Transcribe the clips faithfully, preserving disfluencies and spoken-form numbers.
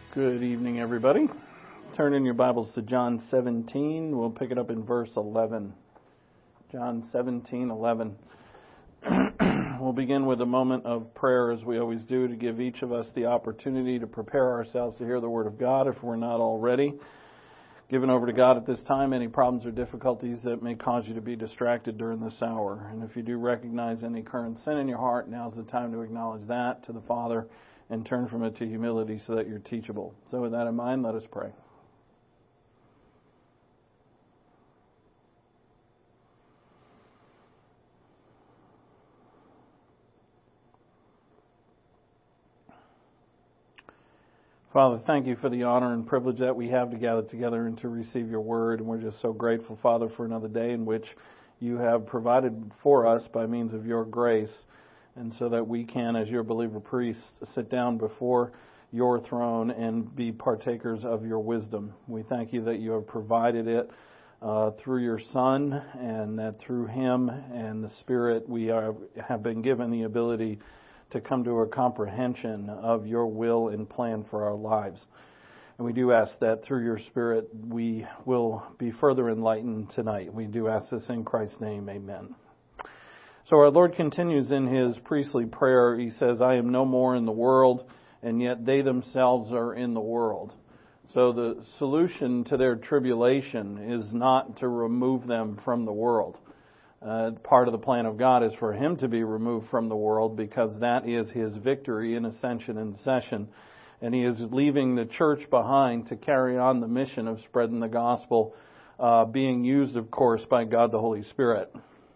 Good evening, everybody. Turn in your Bibles to John seventeen. We'll pick it up in verse eleven. John seventeen, eleven. We'll begin with a moment of prayer, as we always do, to give each of us the opportunity to prepare ourselves to hear the Word of God if we're not already. Given over to God at this time any problems or difficulties that may cause you to be distracted during this hour. And if you do recognize any current sin in your heart, now's the time to acknowledge that to the Father and turn from it to humility so that you're teachable. So with that in mind, let us pray. Father, thank you for the honor and privilege that we have to gather together and to receive your word. And we're just so grateful, Father, for another day in which you have provided for us by means of your grace, and so that we can, as your believer priests, sit down before your throne and be partakers of your wisdom. We thank you that you have provided it uh, through your Son, and that through him and the Spirit we are, have been given the ability to come to a comprehension of your will and plan for our lives. And we do ask that through your Spirit we will be further enlightened tonight. We do ask this in Christ's name, amen. So our Lord continues in his priestly prayer. He says, I am no more in the world, and yet they themselves are in the world. So the solution to their tribulation is not to remove them from the world. Uh, part of the plan of God is for him to be removed from the world, because that is his victory in ascension and session. And he is leaving the church behind to carry on the mission of spreading the gospel, uh, being used, of course, by God the Holy Spirit.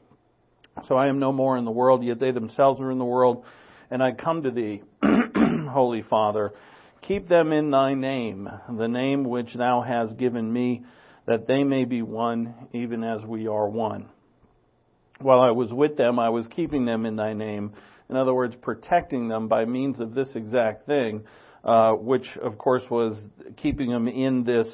So I am no more in the world, yet they themselves are in the world. And I come to thee, Holy Father, keep them in thy name, the name which thou hast given me, that they may be one, even as we are one. While I was with them, I was keeping them in thy name. In other words, protecting them by means of this exact thing, uh, which, of course, was keeping them in this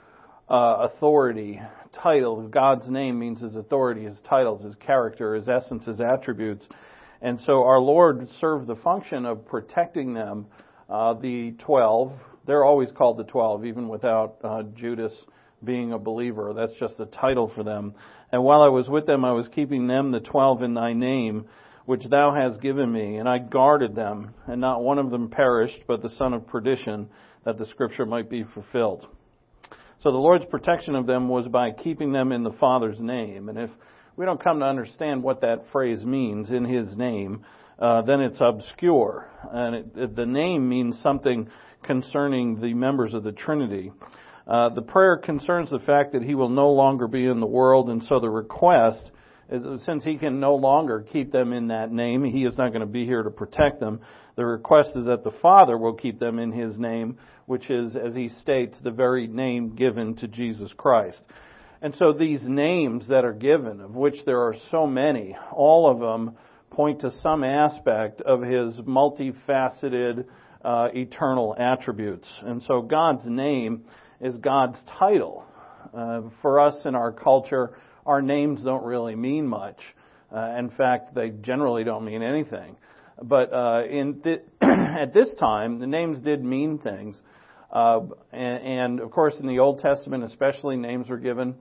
uh, authority, title. God's name means his authority, his titles, his character, his essence, his attributes. And so our Lord served the function of protecting them. Uh, the twelve, they're always called the twelve, even without uh, Judas being a believer. That's just a title for them. And while I was with them, I was keeping them, the twelve, in thy name, which thou hast given me. And I guarded them, and not one of them perished, but the son of perdition, that the scripture might be fulfilled. So the Lord's protection of them was by keeping them in the Father's name. And if we don't come to understand what that phrase means, in his name, uh, then it's obscure. And it, the name means something concerning the members of the Trinity. Uh, the prayer concerns the fact that he will no longer be in the world, and so the request is, since he can no longer keep them in that name, he is not going to be here to protect them. The request is that the Father will keep them in his name, which is, as he states, the very name given to Jesus Christ. And so these names that are given, of which there are so many, all of them point to some aspect of his multifaceted, uh, eternal attributes. And so God's name is God's title. Uh, for us in our culture, our names don't really mean much. Uh, in fact, they generally don't mean anything. But uh, in th- at this time, the names did mean things. Uh, and, and, of course, in the Old Testament especially, names were given.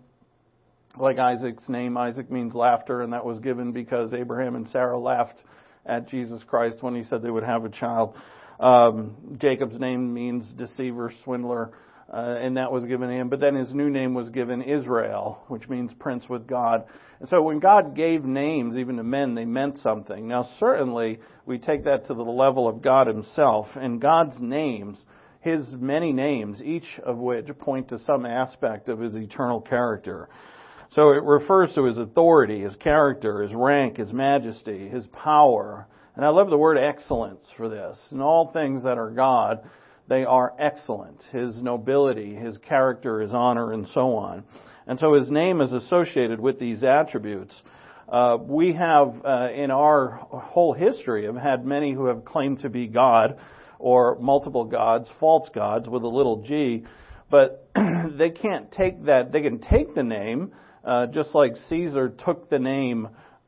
Like Isaac's name, Isaac means laughter, and that was given because Abraham and Sarah laughed at Jesus Christ when he said they would have a child. Um, Jacob's name means deceiver, swindler, uh, and that was given to him. But then his new name was given Israel, which means prince with God. And so when God gave names, even to men, they meant something. Now, certainly, we take that to the level of God himself, and God's names, his many names, each of which point to some aspect of his eternal character. So it refers to his authority, his character, his rank, his majesty, his power. And I love the word excellence for this. In all things that are God, they are excellent. His nobility, his character, his honor, and so on. And so his name is associated with these attributes. Uh, we have, uh, in our whole history, have had many who have claimed to be God, or multiple gods, false gods with a little g. But they can't take that. They can take the name, Uh, just like Caesar took the name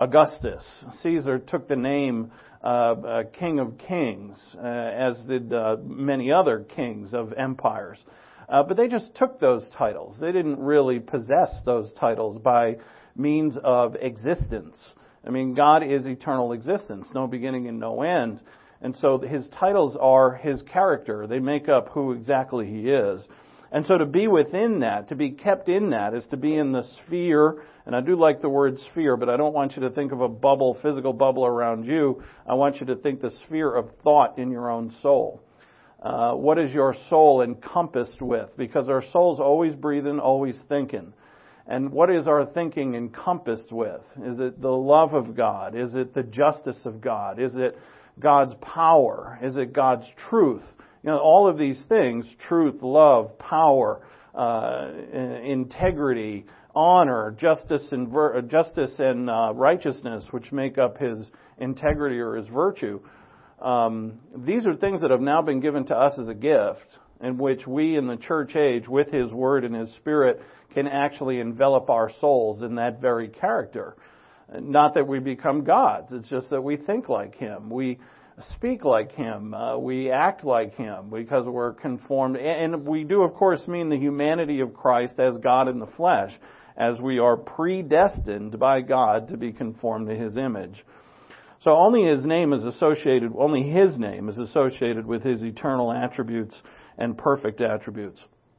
Augustus. Caesar took the name uh, uh, King of Kings, uh, as did uh, many other kings of empires. Uh, but they just took those titles. They didn't really possess those titles by means of existence. I mean, God is eternal existence, no beginning and no end. And so His titles are His character. They make up who exactly He is. And so to be within that, to be kept in that, is to be in the sphere. And I do like the word sphere, but I don't want you to think of a bubble, physical bubble around you. I want you to think the sphere of thought in your own soul. Uh, what is your soul encompassed with? Because our soul's always breathing, always thinking. And what is our thinking encompassed with? Is it the love of God? Is it the justice of God? Is it God's power? Is it God's truth? You know, all of these things, truth, love, power, uh, integrity, honor, justice and ver- justice and uh, righteousness, which make up His integrity or His virtue. Um, these are things that have now been given to us as a gift, in which we in the church age, with His Word and His Spirit, can actually envelop our souls in that very character. Not that we become gods, it's just that we think like Him. We speak like Him. Uh, we act like Him because we're conformed. And we do, of course, mean the humanity of Christ as God in the flesh, as we are predestined by God to be conformed to His image. So only His name is associated, only His name is associated with His eternal attributes and perfect attributes.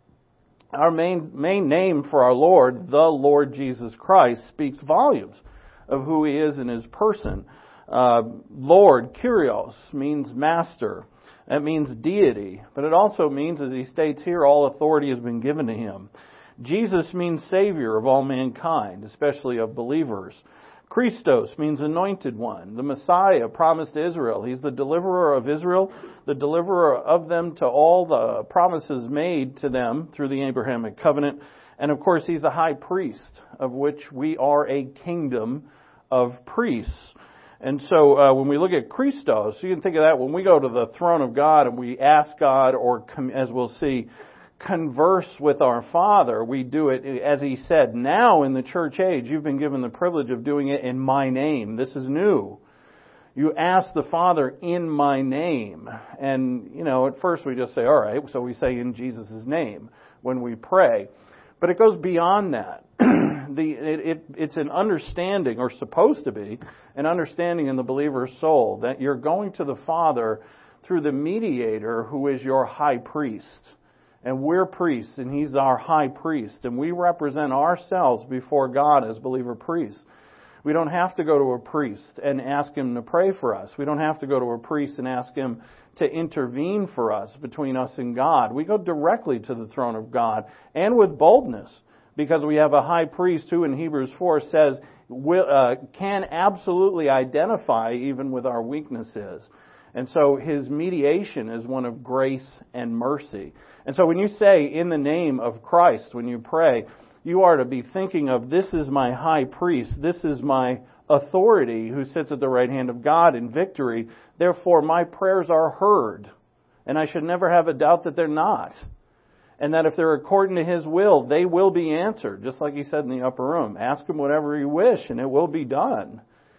Our main, main name for our Lord, the Lord Jesus Christ, speaks volumes of who He is in His person. Uh, Lord, Kyrios, means master. That means deity. But it also means, as He states here, all authority has been given to Him. Jesus means Savior of all mankind, especially of believers. Christos means anointed one. The Messiah promised to Israel. He's the deliverer of Israel, the deliverer of them to all the promises made to them through the Abrahamic covenant. And of course, He's the high priest, of which we are a kingdom of priests. And so uh, when we look at Christos, you can think of that when we go to the throne of God and we ask God, or as we'll see, converse with our Father, we do it, as He said, now in the church age, you've been given the privilege of doing it in my name. This is new. You ask the Father in my name. And, you know, at first we just say, all right, so we say in Jesus' name when we pray. But it goes beyond that. the it, it, It's an understanding, or supposed to be, an understanding in the believer's soul that you're going to the Father through the mediator who is your high priest. And we're priests, and He's our high priest. And we represent ourselves before God as believer priests. We don't have to go to a priest and ask him to pray for us. We don't have to go to a priest and ask him to intervene for us between us and God. We go directly to the throne of God, and with boldness, because we have a high priest who in Hebrews four says will, uh, can absolutely identify even with our weaknesses. And so His mediation is one of grace and mercy. And so when you say, in the name of Christ, when you pray, you are to be thinking of, this is my high priest, this is my authority who sits at the right hand of God in victory. Therefore, my prayers are heard. And I should never have a doubt that they're not. And that if they're according to His will, they will be answered. Just like He said in the upper room, ask Him whatever you wish, and it will be done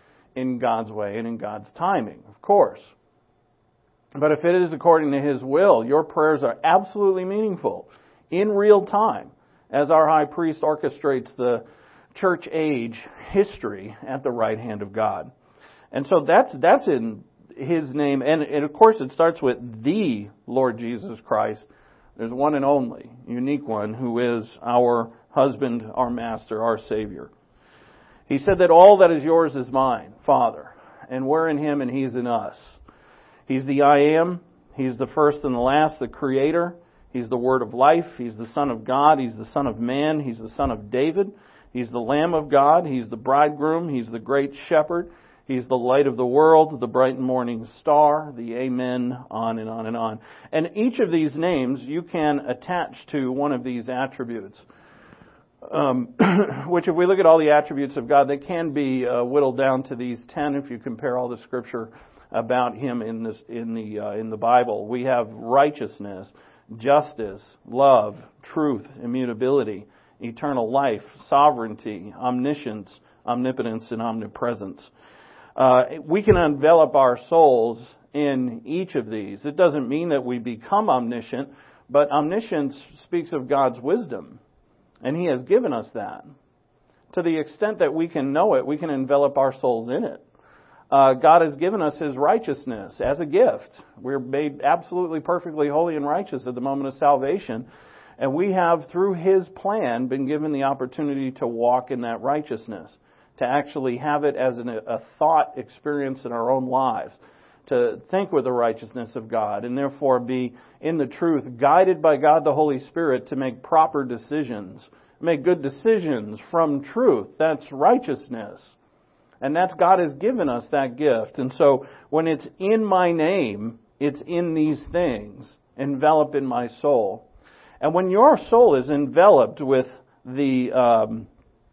in God's way and in God's timing, of course. But if it is according to His will, your prayers are absolutely meaningful in real time as our high priest orchestrates the church age history at the right hand of God. And so that's that's in His name. And, and of course it starts with the Lord Jesus Christ. There's one and only, unique one, who is our husband, our master, our Savior. He said that all that is yours is mine, Father. And we're in Him and He's in us. He's the I am. He's the first and the last, the Creator. He's the Word of life. He's the Son of God. He's the Son of man. He's the Son of David. He's the Lamb of God. He's the bridegroom. He's the great shepherd. He's the light of the world, the bright morning star, the Amen, on and on and on. And each of these names you can attach to one of these attributes. Um, which, if we look at all the attributes of God, they can be uh, whittled down to these ten if you compare all the Scripture about Him in this in the uh, in the Bible. We have righteousness, justice, love, truth, immutability, eternal life, sovereignty, omniscience, omnipotence and omnipresence. Uh, we can envelop our souls in each of these. It doesn't mean that we become omniscient, but omniscience speaks of God's wisdom, and He has given us that. To the extent that we can know it, we can envelop our souls in it. Uh, God has given us His righteousness as a gift. We're made absolutely perfectly holy and righteous at the moment of salvation, and we have, through His plan, been given the opportunity to walk in that righteousness, to actually have it as an, a thought experience in our own lives, to think with the righteousness of God, and therefore be in the truth, guided by God the Holy Spirit to make proper decisions, make good decisions from truth. That's righteousness. And that's, God has given us that gift. And so when it's in my name, it's in these things, enveloped in my soul. And when your soul is enveloped with the um,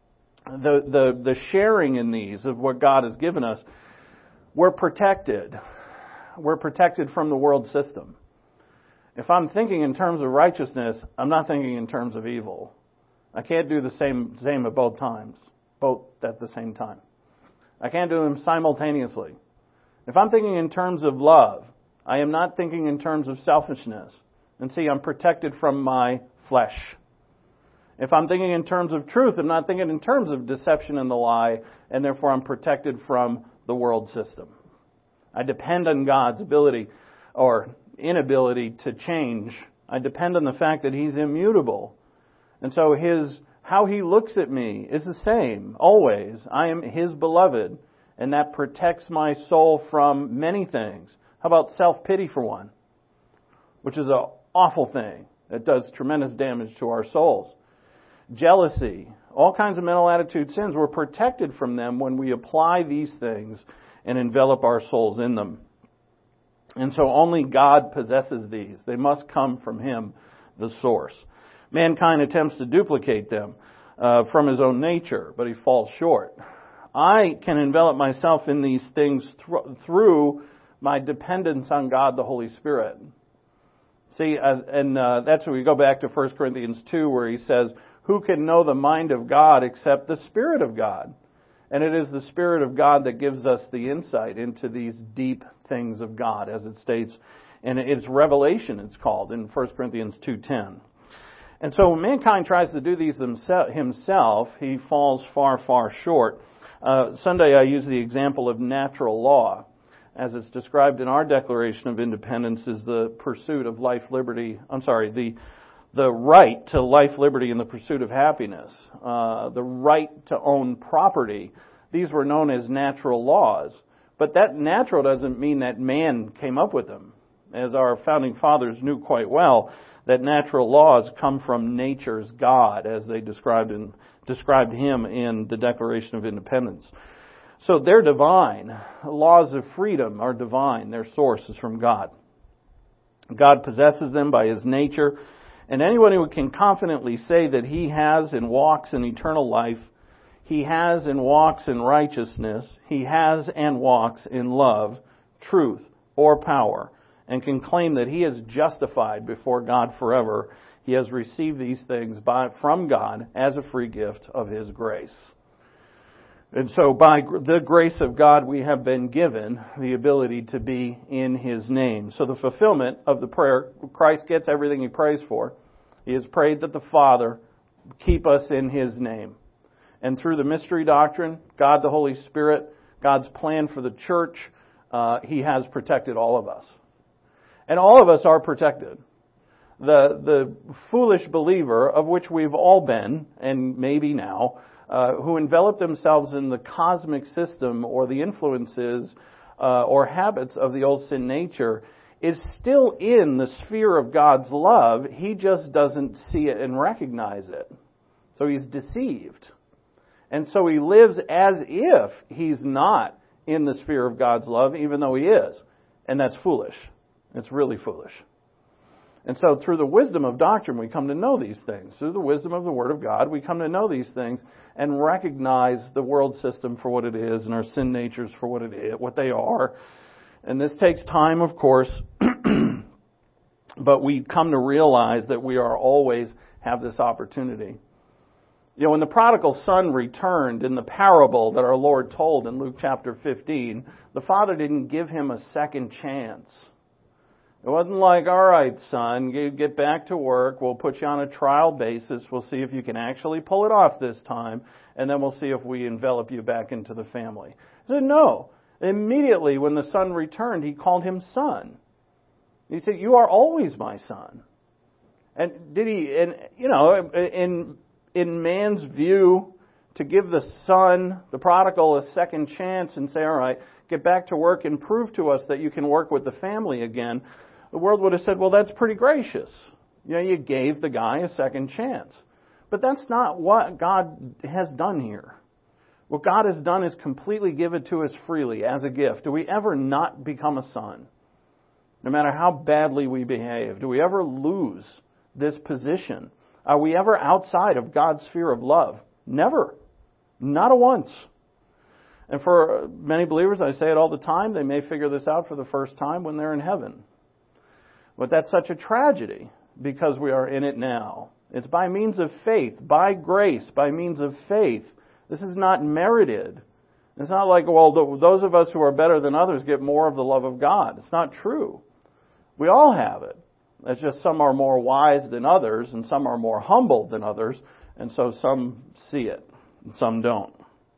the the the sharing in these of what God has given us, we're protected. We're protected from the world system. If I'm thinking in terms of righteousness, I'm not thinking in terms of evil. I can't do the same same at both times, both at the same time. I can't do them simultaneously. If I'm thinking in terms of love, I am not thinking in terms of selfishness. And see, I'm protected from my flesh. If I'm thinking in terms of truth, I'm not thinking in terms of deception and the lie, and therefore I'm protected from the world system. I depend on God's ability or inability to change. I depend on the fact that He's immutable. And so His how He looks at me is the same, always. I am His beloved, and that protects my soul from many things. How about self-pity for one? Which is an awful thing that does tremendous damage to our souls. Jealousy, all kinds of mental attitude sins, we're protected from them when we apply these things and envelop our souls in them. And so only God possesses these. They must come from Him, the source. Mankind attempts to duplicate them uh, from his own nature, but he falls short. I can envelop myself in these things th- through my dependence on God, the Holy Spirit. See, uh, and uh, that's where we go back to First Corinthians two, where he says, who can know the mind of God except the Spirit of God? And it is the Spirit of God that gives us the insight into these deep things of God, as it states. And it's revelation, it's called, in First Corinthians two ten. And so when mankind tries to do these himself, he falls far, far short. Uh, Sunday I used the example of natural law. As it's described in our Declaration of Independence, is the pursuit of life, liberty, I'm sorry, the the right to life, liberty, and the pursuit of happiness. Uh, the right to own property. These were known as natural laws. But that natural doesn't mean that man came up with them. As our founding fathers knew quite well, that natural laws come from nature's God, as they described in, described Him in the Declaration of Independence. So they're divine. Laws of freedom are divine. Their source is from God. God possesses them by His nature. And anyone who can confidently say that he has and walks in eternal life, he has and walks in righteousness, he has and walks in love, truth, or power, and can claim that he is justified before God forever, he has received these things by, from God as a free gift of His grace. And so by the grace of God, we have been given the ability to be in His name. So the fulfillment of the prayer, Christ gets everything He prays for. He has prayed that the Father keep us in His name. And through the mystery doctrine, God the Holy Spirit, God's plan for the church, uh, He has protected all of us. And all of us are protected. The, the foolish believer, of which we've all been, and maybe now, Uh, who envelop themselves in the cosmic system or the influences uh, or habits of the old sin nature, is still in the sphere of God's love. He just doesn't see it and recognize it. So he's deceived. And so he lives as if he's not in the sphere of God's love, even though he is. And that's foolish. It's really foolish. And so through the wisdom of doctrine, we come to know these things. Through the wisdom of the Word of God, we come to know these things and recognize the world system for what it is and our sin natures for what it is, what they are. And this takes time, of course, but we come to realize that we are always have this opportunity. You know, when the prodigal son returned in the parable that our Lord told in Luke chapter fifteen, the father didn't give him a second chance. It wasn't like, all right, son, get back to work. We'll put you on a trial basis. We'll see if you can actually pull it off this time, and then we'll see if we envelop you back into the family. He said, no. Immediately when the son returned, he called him son. He said, you are always my son. And did he, and you know, in in man's view, to give the son, the prodigal, a second chance and say, all right, get back to work and prove to us that you can work with the family again, the world would have said, well, that's pretty gracious. You know, you gave the guy a second chance. But that's not what God has done here. What God has done is completely give it to us freely as a gift. Do we ever not become a son? No matter how badly we behave, do we ever lose this position? Are we ever outside of God's sphere of love? Never. Not a once. And for many believers, I say it all the time, they may figure this out for the first time when they're in heaven. But that's such a tragedy because we are in it now. It's by means of faith, by grace, by means of faith. This is not merited. It's not like, well, those of us who are better than others get more of the love of God. It's not true. We all have it. It's just some are more wise than others, and some are more humble than others, and so some see it, and some don't.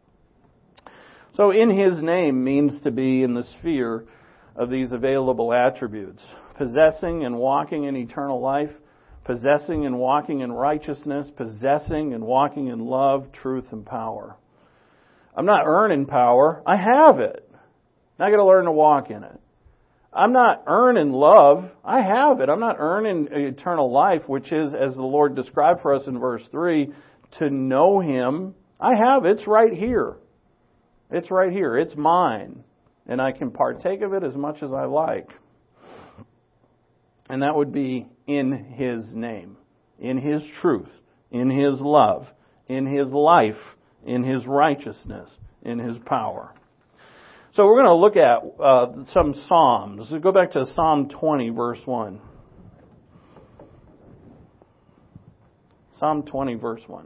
So in His name means to be in the sphere of these available attributes. Possessing and walking in eternal life, possessing and walking in righteousness, possessing and walking in love, truth, and power. I'm not earning power. I have it. Now I got to learn to walk in it. I'm not earning love. I have it. I'm not earning eternal life, which is, as the Lord described for us in verse three, to know Him. I have it. It's right here. It's right here. It's mine. And I can partake of it as much as I like. And that would be in His name, in His truth, in His love, in His life, in His righteousness, in His power. So we're going to look at uh, some Psalms. We'll go back to Psalm twenty, verse one. Psalm twenty, verse one.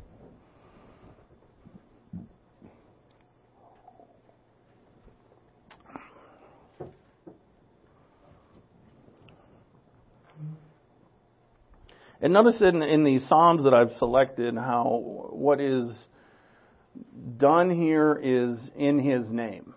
And notice in, in these Psalms that I've selected how what is done here is in His name.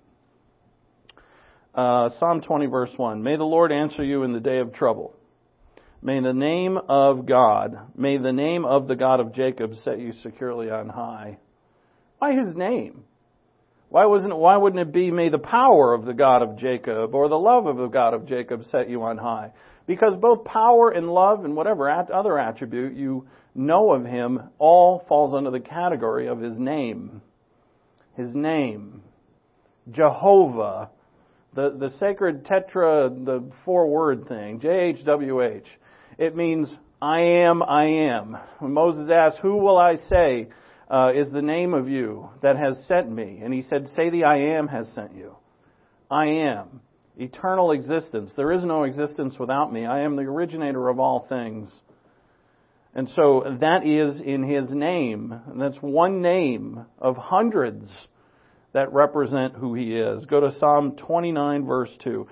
Uh, Psalm twenty, verse one. May the Lord answer you in the day of trouble. May the name of God, may the name of the God of Jacob set you securely on high. Why His name? Why wasn't it, why wouldn't it be, may the power of the God of Jacob or the love of the God of Jacob set you on high? Because both power and love and whatever other attribute you know of Him all falls under the category of His name. His name. Jehovah. The, the sacred tetra, the four-word thing, J H W H. It means, I am, I am. When Moses asked, who will I say uh, is the name of you that has sent me? And he said, say the I am has sent you. I am. Eternal existence. There is no existence without me. I am the originator of all things. And so that is in His name. And that's one name of hundreds that represent who He is. Go to Psalm twenty-nine, verse two.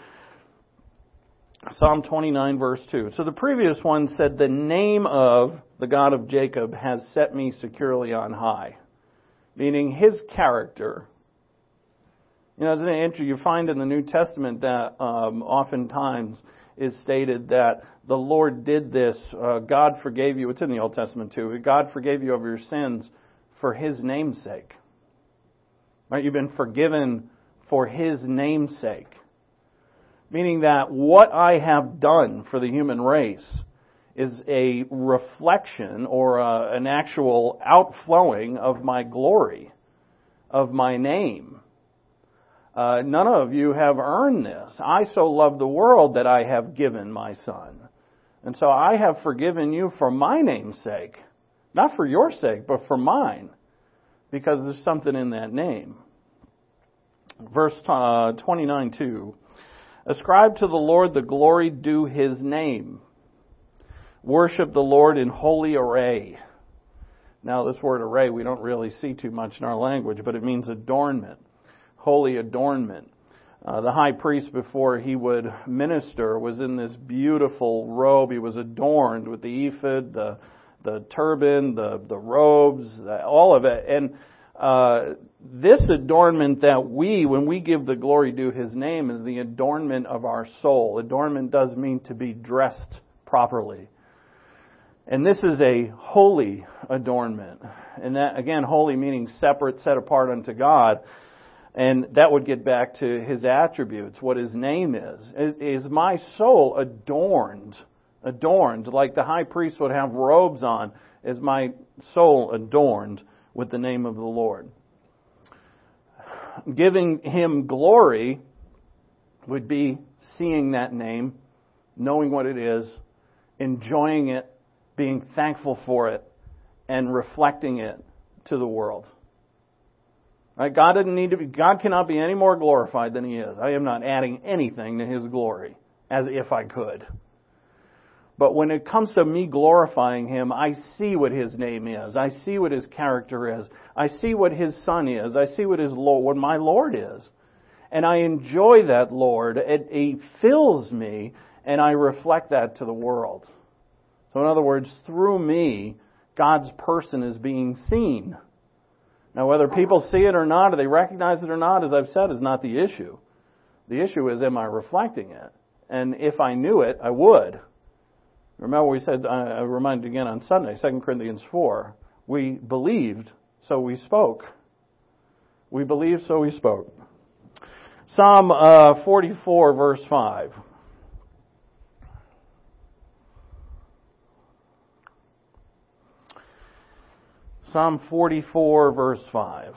Psalm twenty-nine, verse two. So the previous one said, the name of the God of Jacob has set me securely on high. Meaning His character. You know, you find in the New Testament that um, oftentimes is stated that the Lord did this, uh, God forgave you, it's in the Old Testament too, God forgave you of your sins for His name's sake. Right? You've been forgiven for His name's sake. Meaning that what I have done for the human race is a reflection or a, an actual outflowing of my glory, of my name. Uh, none of you have earned this. I so love the world that I have given my Son. And so I have forgiven you for my name's sake. Not for your sake, but for mine. Because there's something in that name. Verse uh, twenty-nine two. Ascribe to the Lord the glory due His name. Worship the Lord in holy array. Now, this word array we don't really see too much in our language, but it means adornment, holy adornment. Uh, the high priest, before he would minister, was in this beautiful robe. He was adorned with the ephod, the the turban, the the robes, all of it. And uh, this adornment that we, when we give the glory due His name, is the adornment of our soul. Adornment does mean to be dressed properly. And this is a holy adornment. And that, again, holy meaning separate, set apart unto God. And that would get back to His attributes, what His name is. Is, is my soul adorned, adorned, like the high priest would have robes on? Is my soul adorned with the name of the Lord? Giving Him glory would be seeing that name, knowing what it is, enjoying it, being thankful for it, and reflecting it to the world. Right? God doesn't need to be, God cannot be any more glorified than He is. I am not adding anything to His glory, as if I could. But when it comes to me glorifying Him, I see what His name is. I see what His character is. I see what His Son is. I see what His Lord, what my Lord is. And I enjoy that Lord. It, it fills me, and I reflect that to the world. So in other words, through me, God's person is being seen. Now, whether people see it or not, or they recognize it or not, as I've said, is not the issue. The issue is, am I reflecting it? And if I knew it, I would. Remember we said, I reminded again on Sunday, Second Corinthians four, we believed, so we spoke. We believed, so we spoke. Psalm uh, forty-four, verse five. Psalm forty-four, verse five.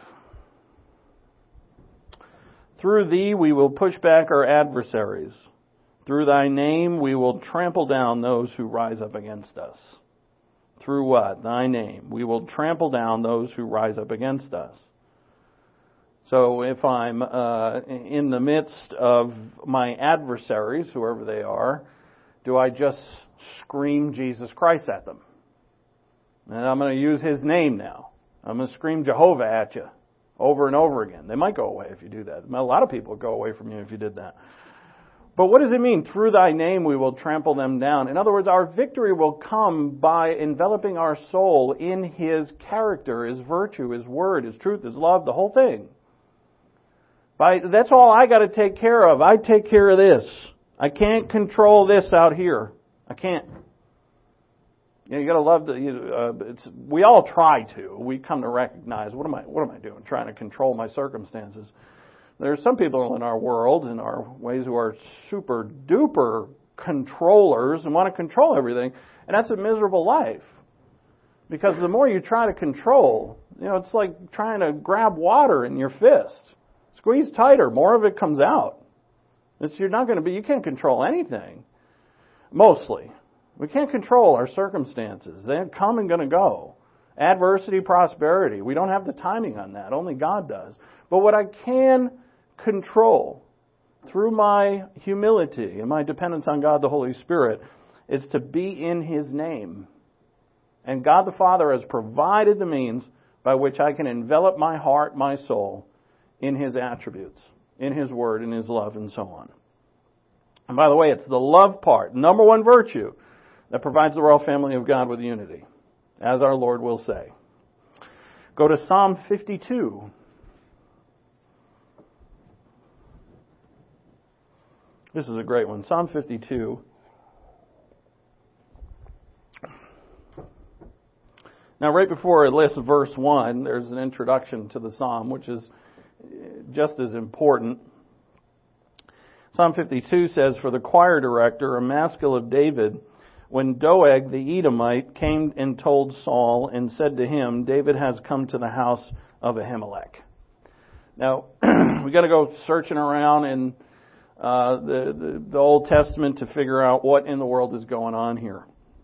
Through Thee we will push back our adversaries. Through Thy name we will trample down those who rise up against us. Through what? Thy name. We will trample down those who rise up against us. So if I'm uh, in the midst of my adversaries, whoever they are, do I just scream Jesus Christ at them? And I'm going to use His name now. I'm going to scream Jehovah at you over and over again. They might go away if you do that. A lot of people would go away from you if you did that. But what does it mean? Through Thy name we will trample them down. In other words, our victory will come by enveloping our soul in His character, His virtue, His word, His truth, His love, the whole thing. By, that's all I got to take care of. I take care of this. I can't control this out here. I can't. You know, you got to love the. You, uh, it's, we all try to. We come to recognize, what am I? What am I doing? Trying to control my circumstances. There are some people in our world, in our ways, who are super duper controllers and want to control everything, and that's a miserable life. Because the more you try to control, you know, it's like trying to grab water in your fist. Squeeze tighter, more of it comes out. It's, you're not going to be. You can't control anything. Mostly. We can't control our circumstances. They're come and going to go. Adversity, prosperity. We don't have the timing on that. Only God does. But what I can control through my humility and my dependence on God the Holy Spirit is to be in His name. And God the Father has provided the means by which I can envelop my heart, my soul, in His attributes, in His word, in His love, and so on. And by the way, it's the love part, number one virtue, that provides the royal family of God with unity, as our Lord will say. Go to Psalm fifty-two. This is a great one. Psalm fifty-two. Now, right before it lists verse one, there's an introduction to the psalm, which is just as important. Psalm fifty-two says, for the choir director, a maskil of David, when Doeg the Edomite came and told Saul and said to him, David has come to the house of Ahimelech. Now, we got to go searching around in uh, the, the, the Old Testament to figure out what in the world is going on here.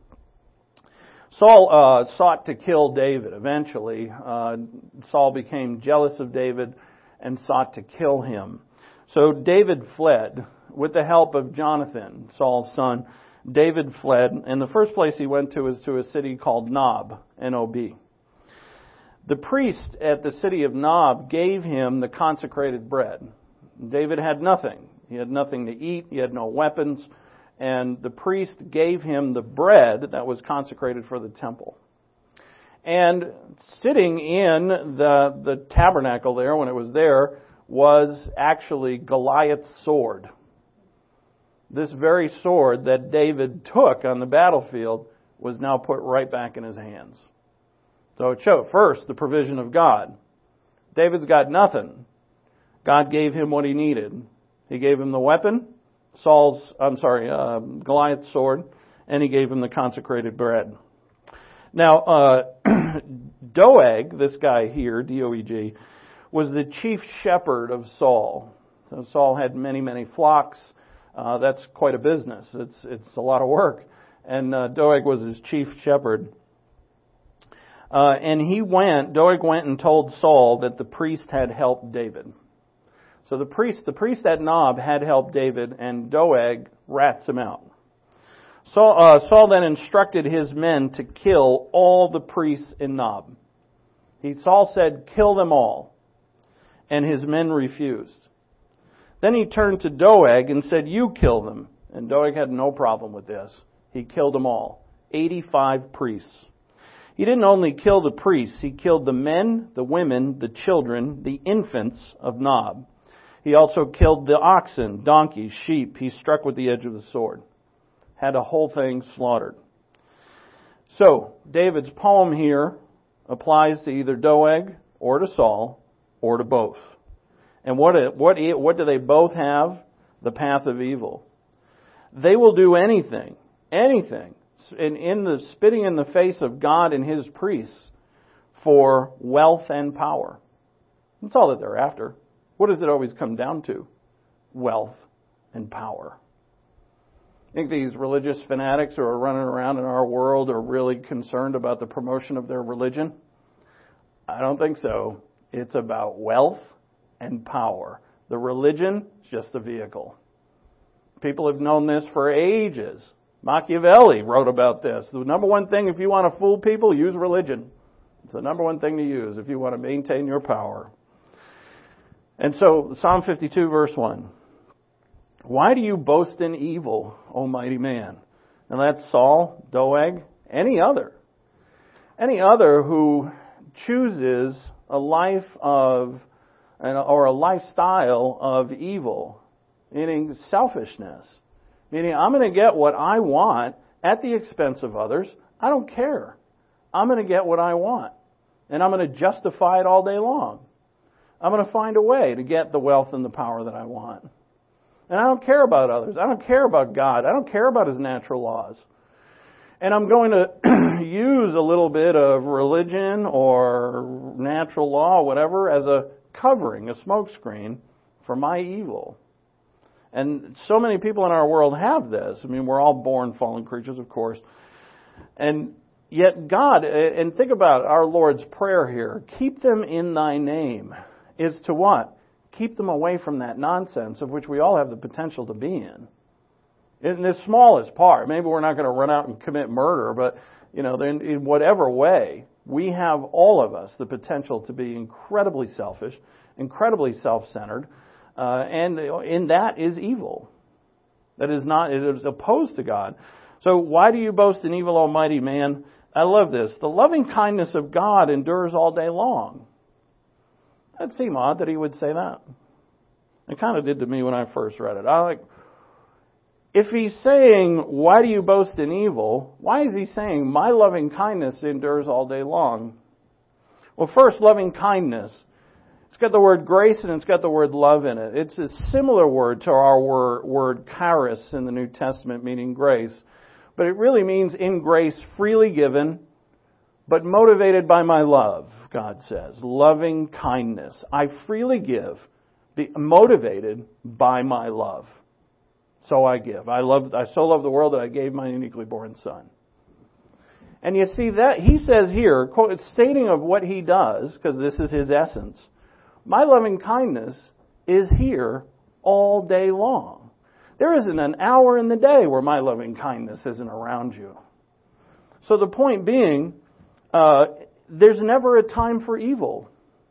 Saul uh, sought to kill David. Eventually, uh, Saul became jealous of David and sought to kill him. So David fled with the help of Jonathan, Saul's son. David fled, and the first place he went to was to a city called Nob, N O B. The priest at the city of Nob gave him the consecrated bread. David had nothing. He had nothing to eat. He had no weapons. And the priest gave him the bread that was consecrated for the temple. And sitting in the, the tabernacle there, when it was there, was actually Goliath's sword. This very sword that David took on the battlefield was now put right back in his hands. So it showed, first, the provision of God. David's got nothing. God gave him what he needed. He gave him the weapon, Saul's, I'm sorry, uh, Goliath's sword, and he gave him the consecrated bread. Now, uh, Doeg, this guy here, D O E G, was the chief shepherd of Saul. So Saul had many, many flocks. Uh, that's quite a business. It's it's a lot of work. And uh, Doeg was his chief shepherd. Uh, and he went, Doeg went and told Saul that the priest had helped David. So the priest, the priest at Nob had helped David, and Doeg rats him out. Saul, uh, Saul then instructed his men to kill all the priests in Nob. He, Saul said, kill them all. And his men refused. Then he turned to Doeg and said, you kill them. And Doeg had no problem with this. He killed them all. eighty-five priests. He didn't only kill the priests, he killed the men, the women, the children, the infants of Nob. He also killed the oxen, donkeys, sheep. He struck with the edge of the sword. Had the whole thing slaughtered. So, David's poem here applies to either Doeg or to Saul or to both. And what what what do they both have? The path of evil. They will do anything, anything, in, in the spitting in the face of God and His priests for wealth and power. That's all that they're after. What does it always come down to? Wealth and power. I think these religious fanatics who are running around in our world are really concerned about the promotion of their religion. I don't think so. It's about wealth and power. The religion is just a vehicle. People have known this for ages. Machiavelli wrote about this. The number one thing, if you want to fool people, use religion. It's the number one thing to use if you want to maintain your power. And so, Psalm fifty-two, verse one. Why do you boast in evil, O mighty man? And that's Saul, Doeg, any other. Any other who chooses a life of, or a lifestyle of evil, meaning selfishness. Meaning, I'm going to get what I want at the expense of others. I don't care. I'm going to get what I want. And I'm going to justify it all day long. I'm going to find a way to get the wealth and the power that I want. And I don't care about others. I don't care about God. I don't care about His natural laws. And I'm going to use a little bit of religion or natural law or whatever as a covering, a smokescreen for my evil. And so many people in our world have this. I mean, we're all born fallen creatures, of course. And yet God, and think about our Lord's prayer here, keep them in thy name, is to what? Keep them away from that nonsense of which we all have the potential to be in. In the smallest part. Maybe we're not going to run out and commit murder, but, you know, in, in whatever way, we have, all of us, the potential to be incredibly selfish, incredibly self-centered, uh, and in that is evil. That is not, it is opposed to God. So why do you boast in evil, almighty man? I love this. The loving kindness of God endures all day long. That'd seem odd that He would say that. It kind of did to me when I first read it. I like, if He's saying, why do you boast in evil? Why is He saying, my loving kindness endures all day long? Well, first, loving kindness. It's got the word grace and it's got the word love in it. It's a similar word to our word, word charis in the New Testament, meaning grace. But it really means in grace, freely given, but motivated by my love, God says. Loving kindness. I freely give, be motivated by my love. So I give. I love. I so love the world that I gave my uniquely born Son. And you see that, He says here, stating of what He does, because this is His essence, my loving kindness is here all day long. There isn't an hour in the day where my loving kindness isn't around you. So the point being, uh, there's never a time for evil.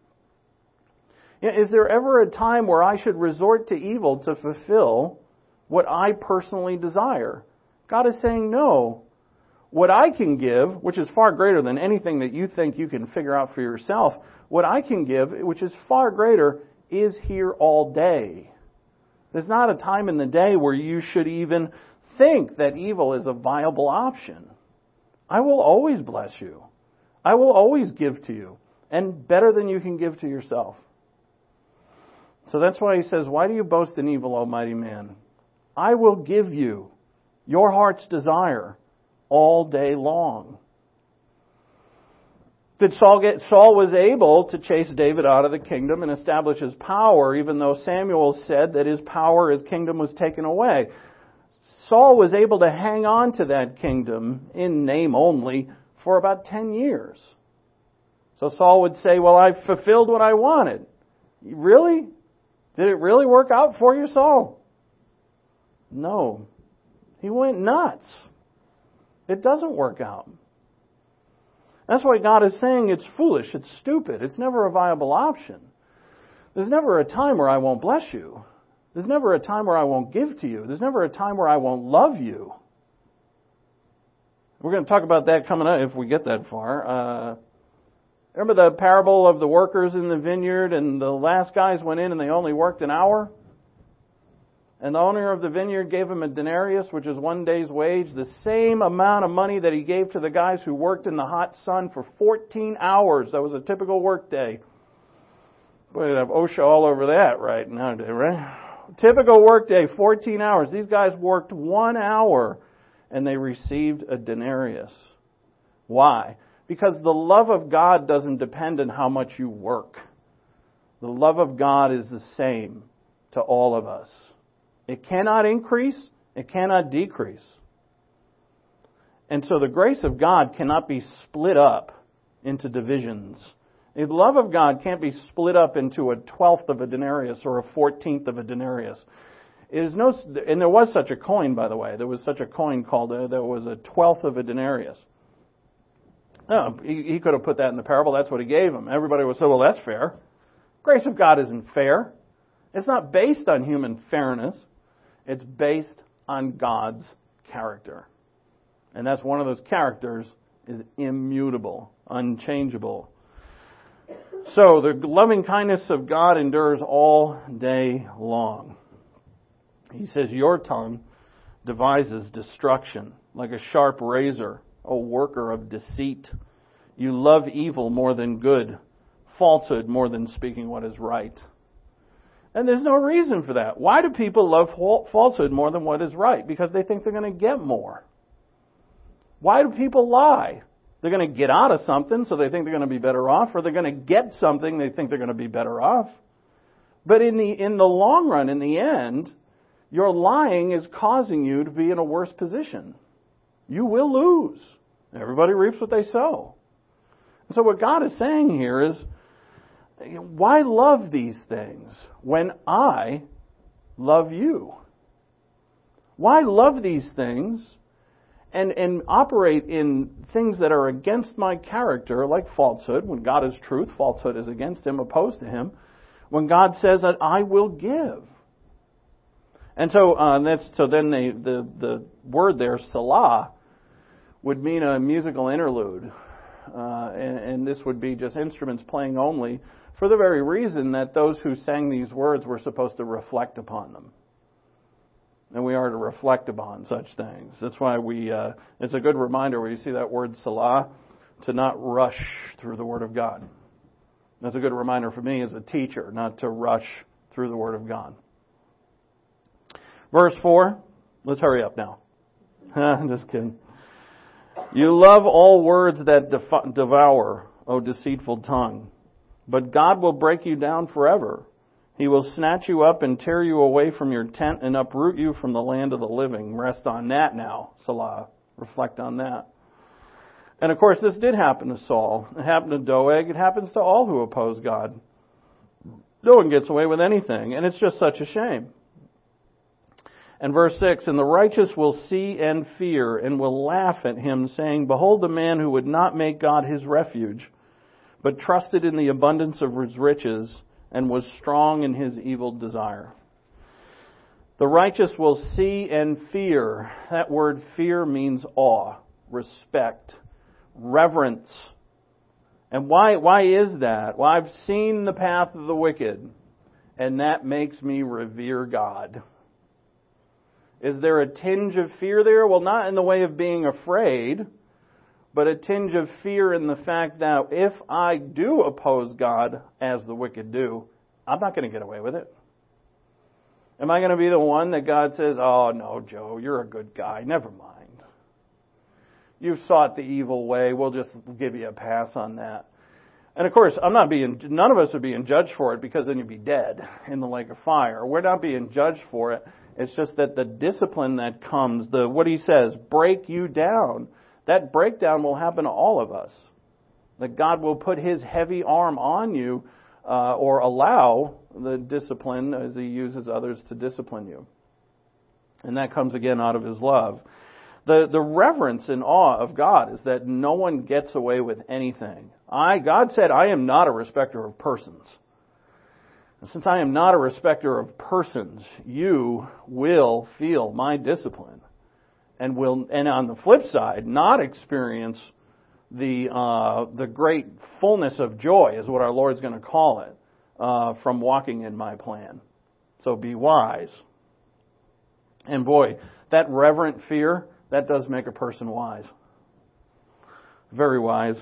Is there ever a time where I should resort to evil to fulfill what I personally desire? God is saying no. What I can give, which is far greater than anything that you think you can figure out for yourself, what I can give, which is far greater, is here all day. There's not a time in the day where you should even think that evil is a viable option. I will always bless you. I will always give to you, and better than you can give to yourself. So that's why he says, why do you boast in evil, O mighty man? I will give you your heart's desire all day long. Did Saul get, Saul was able to chase David out of the kingdom and establish his power, even though Samuel said that his power, his kingdom was taken away. Saul was able to hang on to that kingdom, in name only, for about ten years. So Saul would say, well, I fulfilled what I wanted. Really? Did it really work out for you, Saul? No. He went nuts. It doesn't work out. That's why God is saying it's foolish, it's stupid, it's never a viable option. There's never a time where I won't bless you. There's never a time where I won't give to you. There's never a time where I won't love you. We're going to talk about that coming up if we get that far. Uh, remember the parable of the workers in the vineyard, and the last guys went in and they only worked an hour? And the owner of the vineyard gave him a denarius, which is one day's wage, the same amount of money that he gave to the guys who worked in the hot sun for fourteen hours. That was a typical work day. Boy, you'd have OSHA all over that right nowadays, right? Typical work day, fourteen hours. These guys worked one hour and they received a denarius. Why? Because the love of God doesn't depend on how much you work. The love of God is the same to all of us. It cannot increase, it cannot decrease. And so the grace of God cannot be split up into divisions. The love of God can't be split up into a twelfth of a denarius or a fourteenth of a denarius. It is no, and there was such a coin, by the way. There was such a coin called, a, there was a twelfth of a denarius. No, he, he could have put that in the parable. That's what he gave him. Everybody would say, well, that's fair. Grace of God isn't fair. It's not based on human fairness. It's based on God's character. And that's one of those characters is immutable, unchangeable. So the loving kindness of God endures all day long. He says, your tongue devises destruction like a sharp razor, O worker of deceit. You love evil more than good, falsehood more than speaking what is right. And there's no reason for that. Why do people love falsehood more than what is right? Because they think they're going to get more. Why do people lie? They're going to get out of something, so they think they're going to be better off, or they're going to get something, they think they're going to be better off. But in the in the long run, in the end, your lying is causing you to be in a worse position. You will lose. Everybody reaps what they sow. And so what God is saying here is, why love these things when I love you? Why love these things and, and operate in things that are against my character, like falsehood? When God is truth, falsehood is against Him, opposed to Him. When God says that I will give. And so uh, that's so then the, the, the word there, Salah, would mean a musical interlude. Uh, and, and this would be just instruments playing only, for the very reason that those who sang these words were supposed to reflect upon them. And we are to reflect upon such things. That's why we, uh, it's a good reminder when you see that word Salah, to not rush through the Word of God. That's a good reminder for me as a teacher, not to rush through the Word of God. Verse four, let's hurry up now. I'm just kidding. You love all words that def- devour, O deceitful tongue. But God will break you down forever. He will snatch you up and tear you away from your tent and uproot you from the land of the living. Rest on that now, Salah. Reflect on that. And of course, this did happen to Saul. It happened to Doeg. It happens to all who oppose God. No one gets away with anything, and it's just such a shame. And verse six, and the righteous will see and fear and will laugh at him, saying, behold the man who would not make God his refuge, but trusted in the abundance of his riches and was strong in his evil desire. The righteous will see and fear. That word fear means awe, respect, reverence. And why, why is that? Well, I've seen the path of the wicked, and that makes me revere God. Is there a tinge of fear there? Well, not in the way of being afraid, but a tinge of fear in the fact that if I do oppose God, as the wicked do, I'm not going to get away with it. Am I going to be the one that God says, oh, no, Joe, you're a good guy. Never mind. You've sought the evil way. We'll just give you a pass on that. And of course, I'm not being, none of us are being judged for it because then you'd be dead in the lake of fire. We're not being judged for it. It's just that the discipline that comes, the what he says, break you down, that breakdown will happen to all of us. That God will put his heavy arm on you uh, or allow the discipline as he uses others to discipline you. And that comes again out of his love. The the reverence and awe of God is that no one gets away with anything. I God said, I am not a respecter of persons. And since I am not a respecter of persons, you will feel my discipline. And will and on the flip side, not experience the uh, the great fullness of joy, is what our Lord's going to call it, uh, from walking in my plan. So be wise. And boy, that reverent fear, that does make a person wise. Very wise.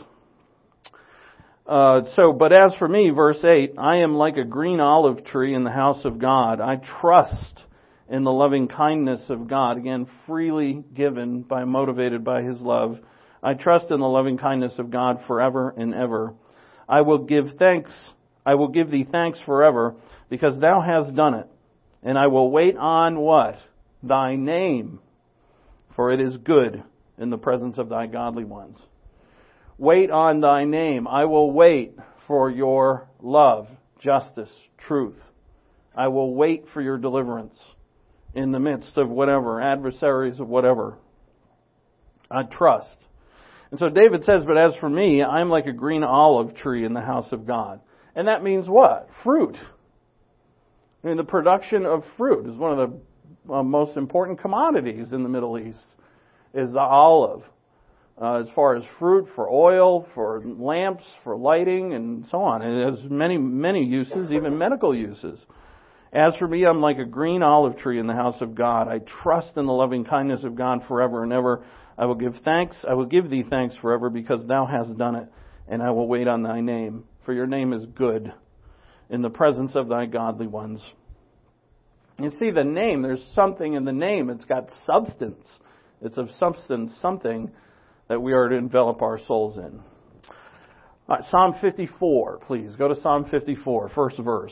Uh, so, but as for me, verse eight, I am like a green olive tree in the house of God. I trust in the loving kindness of God. Again, freely given, by motivated by his love. I trust in the loving kindness of God forever and ever. I will give thanks. I will give thee thanks forever, because thou hast done it. And I will wait on what? Thy name. For it is good in the presence of thy godly ones. Wait on thy name. I will wait for your love, justice, truth. I will wait for your deliverance in the midst of whatever, adversaries of whatever. I trust. And so David says, but as for me, I'm like a green olive tree in the house of God. And that means what? Fruit. I mean, the production of fruit is one of the uh, most important commodities in the Middle East, is the olive. Uh, as far as fruit, for oil, for lamps, for lighting, and so on. It has many, many uses, even medical uses. As for me, I'm like a green olive tree in the house of God. I trust in the loving kindness of God forever and ever. I will give thanks. I will give thee thanks forever, because thou hast done it, and I will wait on thy name. For your name is good in the presence of thy godly ones. You see, the name, there's something in the name. It's got substance. It's of substance, something that we are to envelop our souls in. All right, Psalm fifty-four, please. Go to Psalm fifty-four, first verse.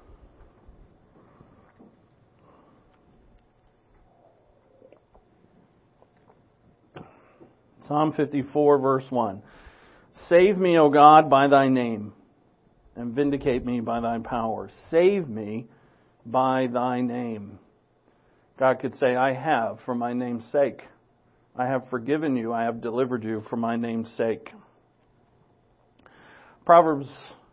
Psalm fifty-four, verse one. Save me, O God, by thy name, and vindicate me by thy power. Save me by thy name. God could say, I have for my name's sake. I have forgiven you. I have delivered you for my name's sake. Proverbs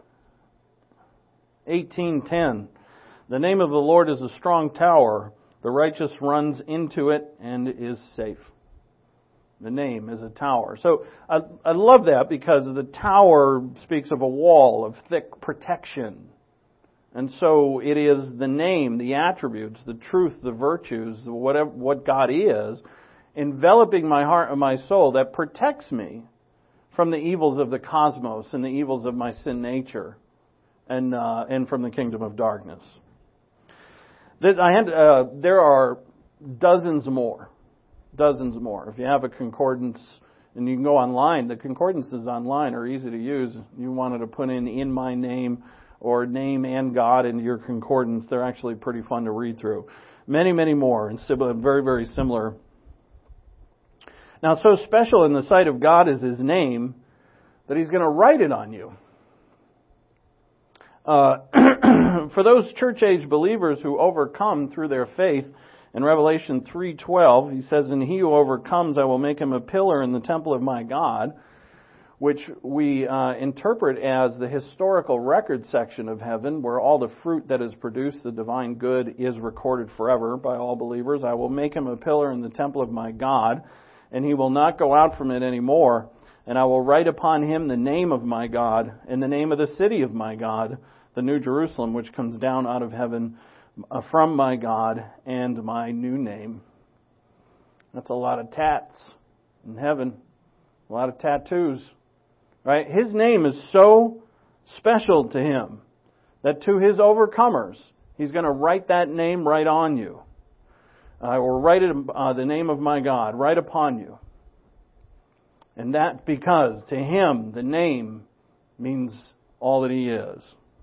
eighteen ten. The name of the Lord is a strong tower. The righteous runs into it and is safe. The name is a tower. So I, I love that, because the tower speaks of a wall of thick protection. And so it is the name, the attributes, the truth, the virtues, whatever what God is, enveloping my heart and my soul, that protects me from the evils of the cosmos and the evils of my sin nature, and uh, and from the kingdom of darkness. This, I had, uh, there are dozens more, dozens more. If you have a concordance, and you can go online, the concordances online are easy to use. You wanted to put in "in my name" or "name and God" into your concordance. They're actually pretty fun to read through. Many, many more, and very, very similar. Now, so special in the sight of God is His name that He's going to write it on you. Uh, for those church-age believers who overcome through their faith, in Revelation three twelve, He says, "And he who overcomes, I will make him a pillar in the temple of my God." which we uh, interpret as the historical record section of heaven, where all the fruit that is produced, the divine good, is recorded forever by all believers. I will make him a pillar in the temple of my God, and he will not go out from it any more. And I will write upon him the name of my God, and the name of the city of my God, the New Jerusalem, which comes down out of heaven from my God, and my new name. That's a lot of tats in heaven, a lot of tattoos. Right? His name is so special to him that to his overcomers, he's going to write that name right on you. I will write it, uh, the name of my God right upon you. And that because to him the name means all that he is.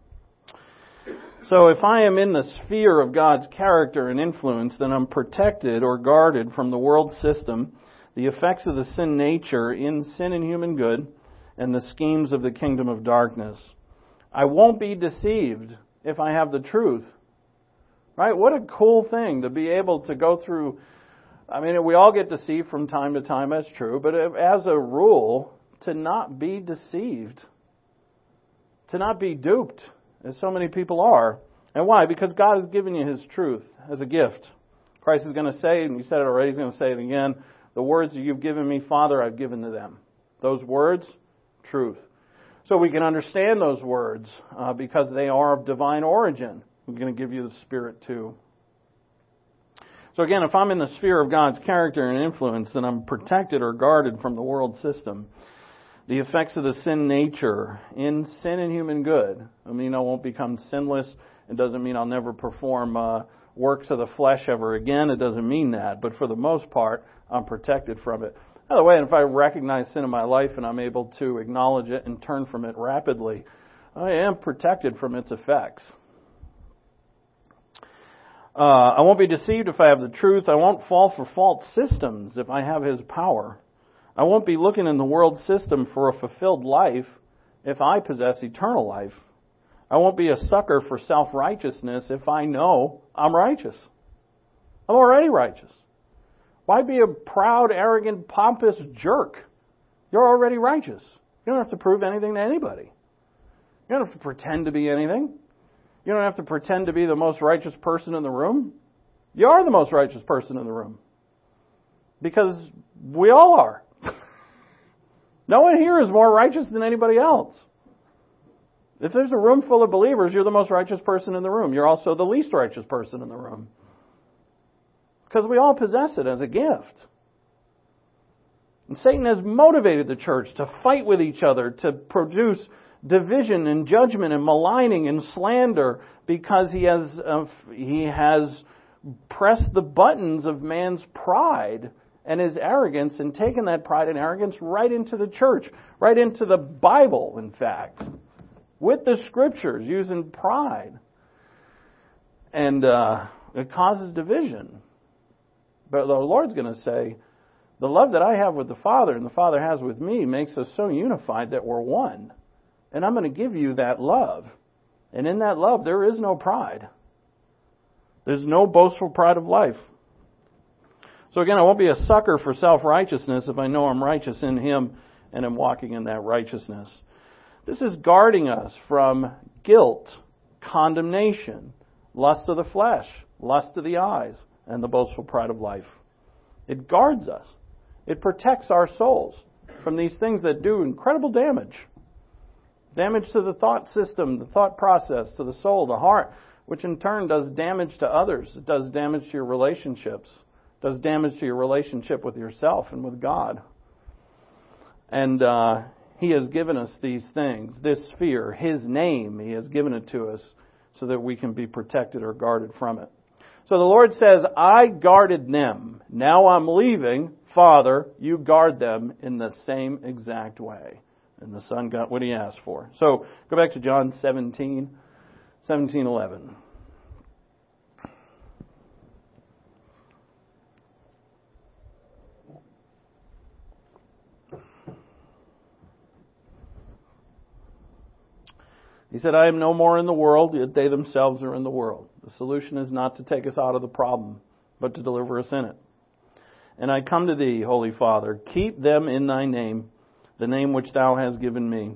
So if I am in the sphere of God's character and influence, then I'm protected or guarded from the world system, the effects of the sin nature in sin and human good, and the schemes of the kingdom of darkness. I won't be deceived if I have the truth. Right? What a cool thing to be able to go through. I mean, we all get deceived from time to time, that's true. But as a rule, to not be deceived. To not be duped, as so many people are. And why? Because God has given you His truth as a gift. Christ is going to say, and you said it already, He's going to say it again, the words that you've given me, Father, I've given to them. Those words, truth. So we can understand those words uh, because they are of divine origin. We're going to give you the Spirit too. So again, if I'm in the sphere of God's character and influence, then I'm protected or guarded from the world system. The effects of the sin nature in sin and human good. I mean, I won't become sinless. It doesn't mean I'll never perform uh, works of the flesh ever again. It doesn't mean that. But for the most part, I'm protected from it. By the way, if I recognize sin in my life and I'm able to acknowledge it and turn from it rapidly, I am protected from its effects. Uh, I won't be deceived if I have the truth. I won't fall for false systems if I have His power. I won't be looking in the world system for a fulfilled life if I possess eternal life. I won't be a sucker for self-righteousness if I know I'm righteous. I'm already righteous. Why be a proud, arrogant, pompous jerk? You're already righteous. You don't have to prove anything to anybody. You don't have to pretend to be anything. You don't have to pretend to be the most righteous person in the room. You are the most righteous person in the room. Because we all are. No one here is more righteous than anybody else. If there's a room full of believers, you're the most righteous person in the room. You're also the least righteous person in the room. Because we all possess it as a gift. And Satan has motivated the church to fight with each other, to produce division and judgment and maligning and slander, because he has uh, he has pressed the buttons of man's pride and his arrogance and taken that pride and arrogance right into the church, right into the Bible, in fact, with the Scriptures, using pride. And uh, it causes division. But the Lord's going to say, the love that I have with the Father and the Father has with me makes us so unified that we're one. And I'm going to give you that love. And in that love, there is no pride. There's no boastful pride of life. So again, I won't be a sucker for self-righteousness if I know I'm righteous in Him and am walking in that righteousness. This is guarding us from guilt, condemnation, lust of the flesh, lust of the eyes, and the boastful pride of life. It guards us. It protects our souls from these things that do incredible damage. Damage to the thought system, the thought process, to the soul, the heart, which in turn does damage to others. It does damage to your relationships. It does damage to your relationship with yourself and with God. And uh, He has given us these things, this sphere, His name, He has given it to us so that we can be protected or guarded from it. So the Lord says, I guarded them. Now I'm leaving. Father, you guard them in the same exact way. And the Son got what He asked for. So go back to John seventeen, seventeen, eleven. He said, I am no more in the world, yet they themselves are in the world. The solution is not to take us out of the problem, but to deliver us in it. And I come to Thee, Holy Father, keep them in Thy name, the name which thou hast given me,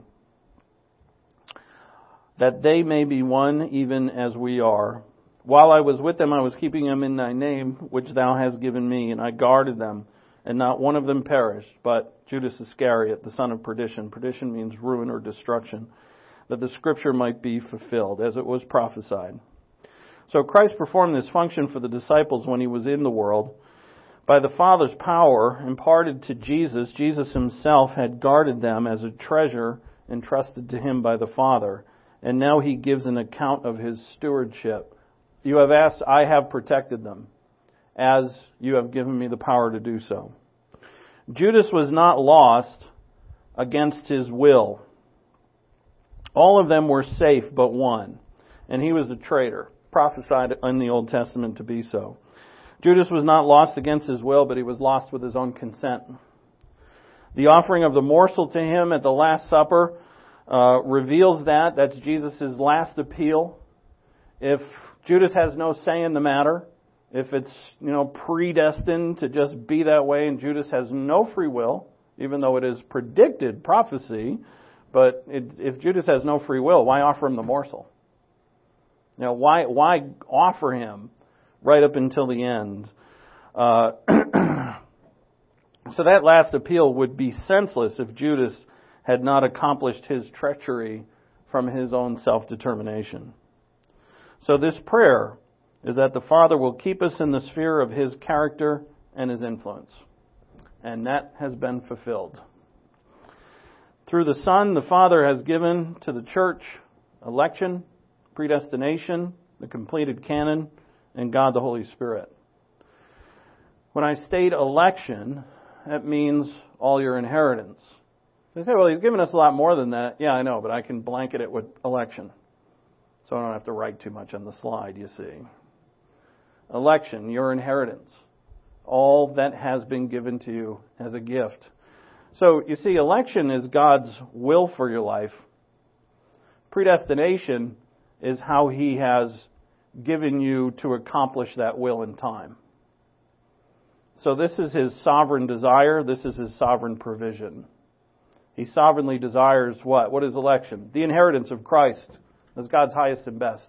that they may be one even as we are. While I was with them, I was keeping them in thy name, which thou hast given me, and I guarded them, and not one of them perished, but Judas Iscariot, the son of perdition. Perdition means ruin or destruction, that the scripture might be fulfilled, as it was prophesied. So Christ performed this function for the disciples when he was in the world. By the Father's power imparted to Jesus, Jesus himself had guarded them as a treasure entrusted to him by the Father. And now he gives an account of his stewardship. You have asked, I have protected them, as you have given me the power to do so. Judas was not lost against his will. All of them were safe but one, and he was a traitor, prophesied in the Old Testament to be so. Judas was not lost against his will, but he was lost with his own consent. The offering of the morsel to him at the Last Supper uh, reveals that. That's Jesus' last appeal. If Judas has no say in the matter, if it's, you know, predestined to just be that way, and Judas has no free will, even though it is predicted prophecy, but it, if Judas has no free will, why offer him the morsel? You know, why why offer him right up until the end? Uh, so that last appeal would be senseless if Judas had not accomplished his treachery from his own self-determination. So this prayer is that the Father will keep us in the sphere of his character and his influence. And that has been fulfilled. Through the Son, the Father has given to the church election, predestination, the completed canon, and God the Holy Spirit. When I state election, that means all your inheritance. They say, well, he's given us a lot more than that. Yeah, I know, but I can blanket it with election. So I don't have to write too much on the slide, you see. Election, your inheritance. All that has been given to you as a gift. So, you see, election is God's will for your life. Predestination is how he has given you to accomplish that will in time. So this is his sovereign desire. This is his sovereign provision. He sovereignly desires what? What is election? The inheritance of Christ. That's God's highest and best.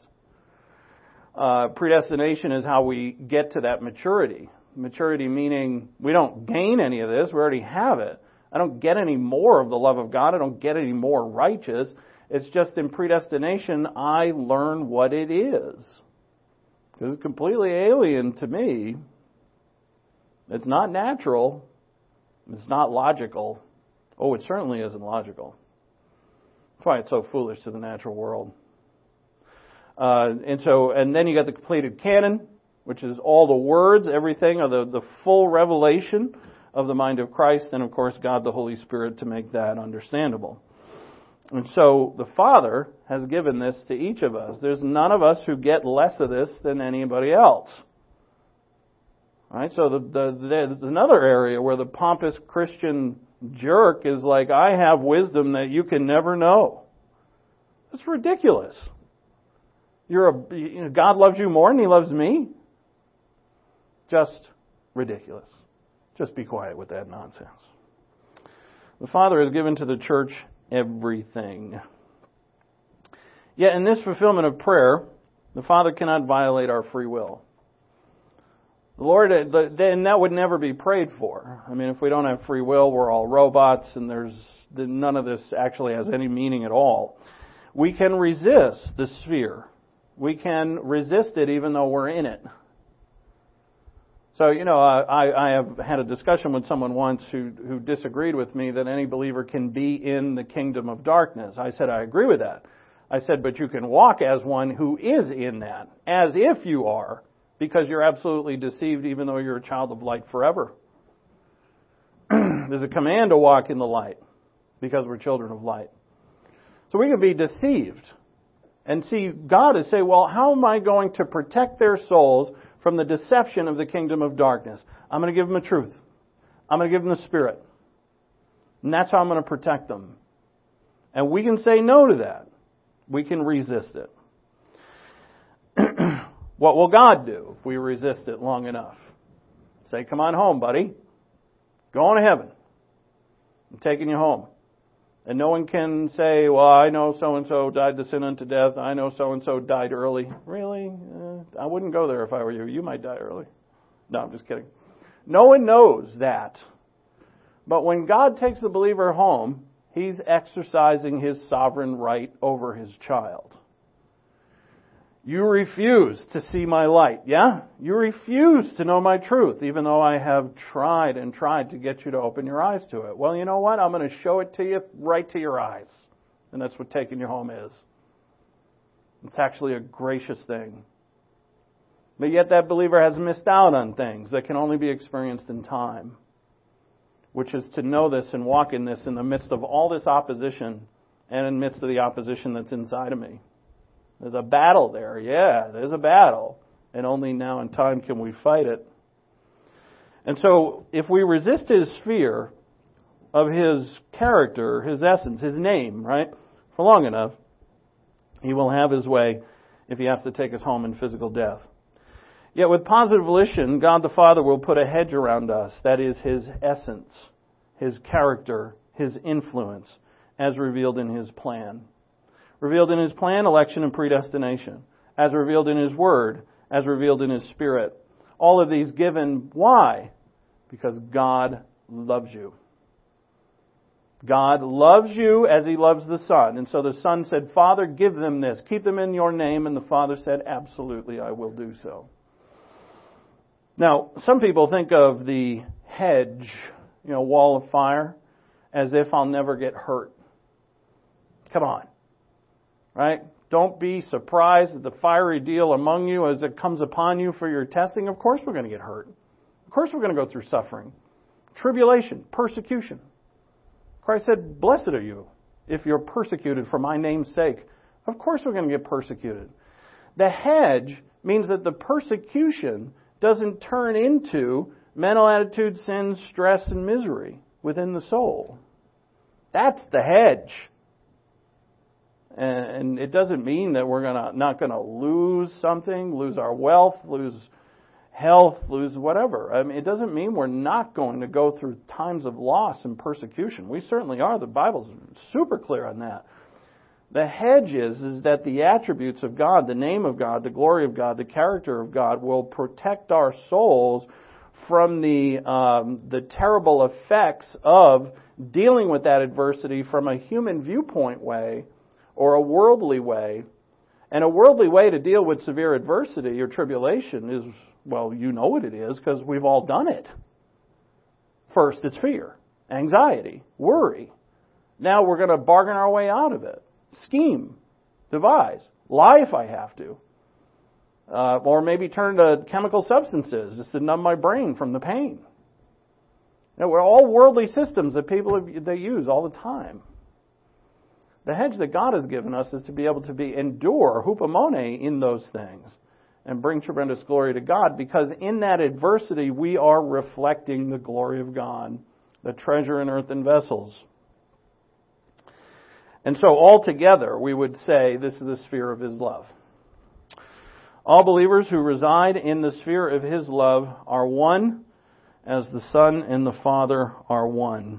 Uh, predestination is how we get to that maturity. Maturity meaning we don't gain any of this. We already have it. I don't get any more of the love of God. I don't get any more righteous. It's just in predestination I learn what it is. Because it's completely alien to me. It's not natural. It's not logical. Oh, it certainly isn't logical. That's why it's so foolish to the natural world. Uh, and so, and then you got the completed canon, which is all the words, everything, or the, the full revelation of the mind of Christ, and of course God the Holy Spirit to make that understandable. And so the Father has given this to each of us. There's none of us who get less of this than anybody else. All right, so the, the, there's another area where the pompous Christian jerk is like, I have wisdom that you can never know. That's ridiculous. You're a, you know, God loves you more than He loves me? Just ridiculous. Just be quiet with that nonsense. The Father has given to the church everything. Yet in this fulfillment of prayer, the Father cannot violate our free will. The Lord, then that would never be prayed for. I mean, if we don't have free will, we're all robots, and there's none of this actually has any meaning at all. We can resist the sphere. We can resist it even though we're in it. So, you know, I, I have had a discussion with someone once who, who disagreed with me that any believer can be in the kingdom of darkness. I said, I agree with that. I said, but you can walk as one who is in that, as if you are, because you're absolutely deceived even though you're a child of light forever. There's a command to walk in the light because we're children of light. So we can be deceived. And see, God is saying, well, how am I going to protect their souls from the deception of the kingdom of darkness? I'm going to give them the truth. I'm going to give them the Spirit. And that's how I'm going to protect them. And we can say no to that. We can resist it. What will God do if we resist it long enough? Say, come on home, buddy. Go on to heaven. I'm taking you home. And no one can say, well, I know so-and-so died the sin unto death. I know so-and-so died early. Really? Uh, I wouldn't go there if I were you. You might die early. No, I'm just kidding. No one knows that. But when God takes the believer home, He's exercising His sovereign right over His child. You refuse to see my light, yeah? You refuse to know my truth, even though I have tried and tried to get you to open your eyes to it. Well, you know what? I'm going to show it to you right to your eyes. And that's what taking you home is. It's actually a gracious thing. But yet that believer has missed out on things that can only be experienced in time, which is to know this and walk in this in the midst of all this opposition and in the midst of the opposition that's inside of me. There's a battle there. Yeah, there's a battle. And only now in time can we fight it. And so if we resist His sphere of His character, His essence, His name, right, for long enough, He will have His way if He has to take us home in physical death. Yet with positive volition, God the Father will put a hedge around us. That is His essence, His character, His influence, as revealed in His plan. Revealed in His plan, election, and predestination. As revealed in His Word. As revealed in His Spirit. All of these given, why? Because God loves you. God loves you as He loves the Son. And so the Son said, Father, give them this. Keep them in your name. And the Father said, absolutely, I will do so. Now, some people think of the hedge, you know, wall of fire, as if I'll never get hurt. Come on. Right? Don't be surprised at the fiery deal among you as it comes upon you for your testing. Of course we're going to get hurt. Of course we're going to go through suffering. Tribulation, persecution. Christ said, blessed are you if you're persecuted for my name's sake. Of course we're going to get persecuted. The hedge means that the persecution doesn't turn into mental attitude, sin, stress, and misery within the soul. That's the hedge. And it doesn't mean that we're gonna not going to lose something, lose our wealth, lose health, lose whatever. I mean, it doesn't mean we're not going to go through times of loss and persecution. We certainly are. The Bible's super clear on that. The hedge is, is that the attributes of God, the name of God, the glory of God, the character of God will protect our souls from the um, the terrible effects of dealing with that adversity from a human viewpoint way or a worldly way. And a worldly way to deal with severe adversity or tribulation is, well, you know what it is because we've all done it. First, it's fear, anxiety, worry. Now we're going to bargain our way out of it. Scheme, devise, lie if I have to. Uh, or maybe turn to chemical substances just to numb my brain from the pain. You know, we're all worldly systems that people have, they use all the time. The hedge that God has given us is to be able to be endure, hupomone, in those things and bring tremendous glory to God, because in that adversity we are reflecting the glory of God, the treasure in earthen vessels. And so altogether we would say this is the sphere of His love. All believers who reside in the sphere of His love are one, as the Son and the Father are one.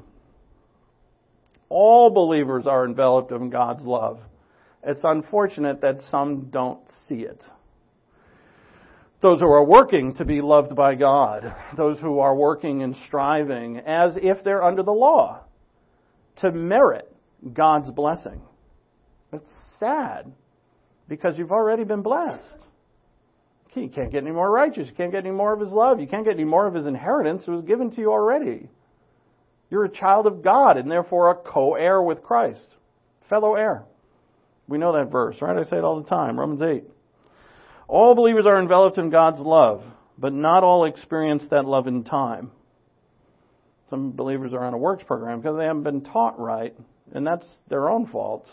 All believers are enveloped in God's love. It's unfortunate that some don't see it. Those who are working to be loved by God, those who are working and striving as if they're under the law to merit God's blessing. It's sad because you've already been blessed. You can't get any more righteous. You can't get any more of His love. You can't get any more of His inheritance. It was given to you already. You're a child of God and therefore a co-heir with Christ. Fellow heir. We know that verse, right? I say it all the time. Romans eight. All believers are enveloped in God's love, but not all experience that love in time. Some believers are on a works program because they haven't been taught right, and that's their own fault.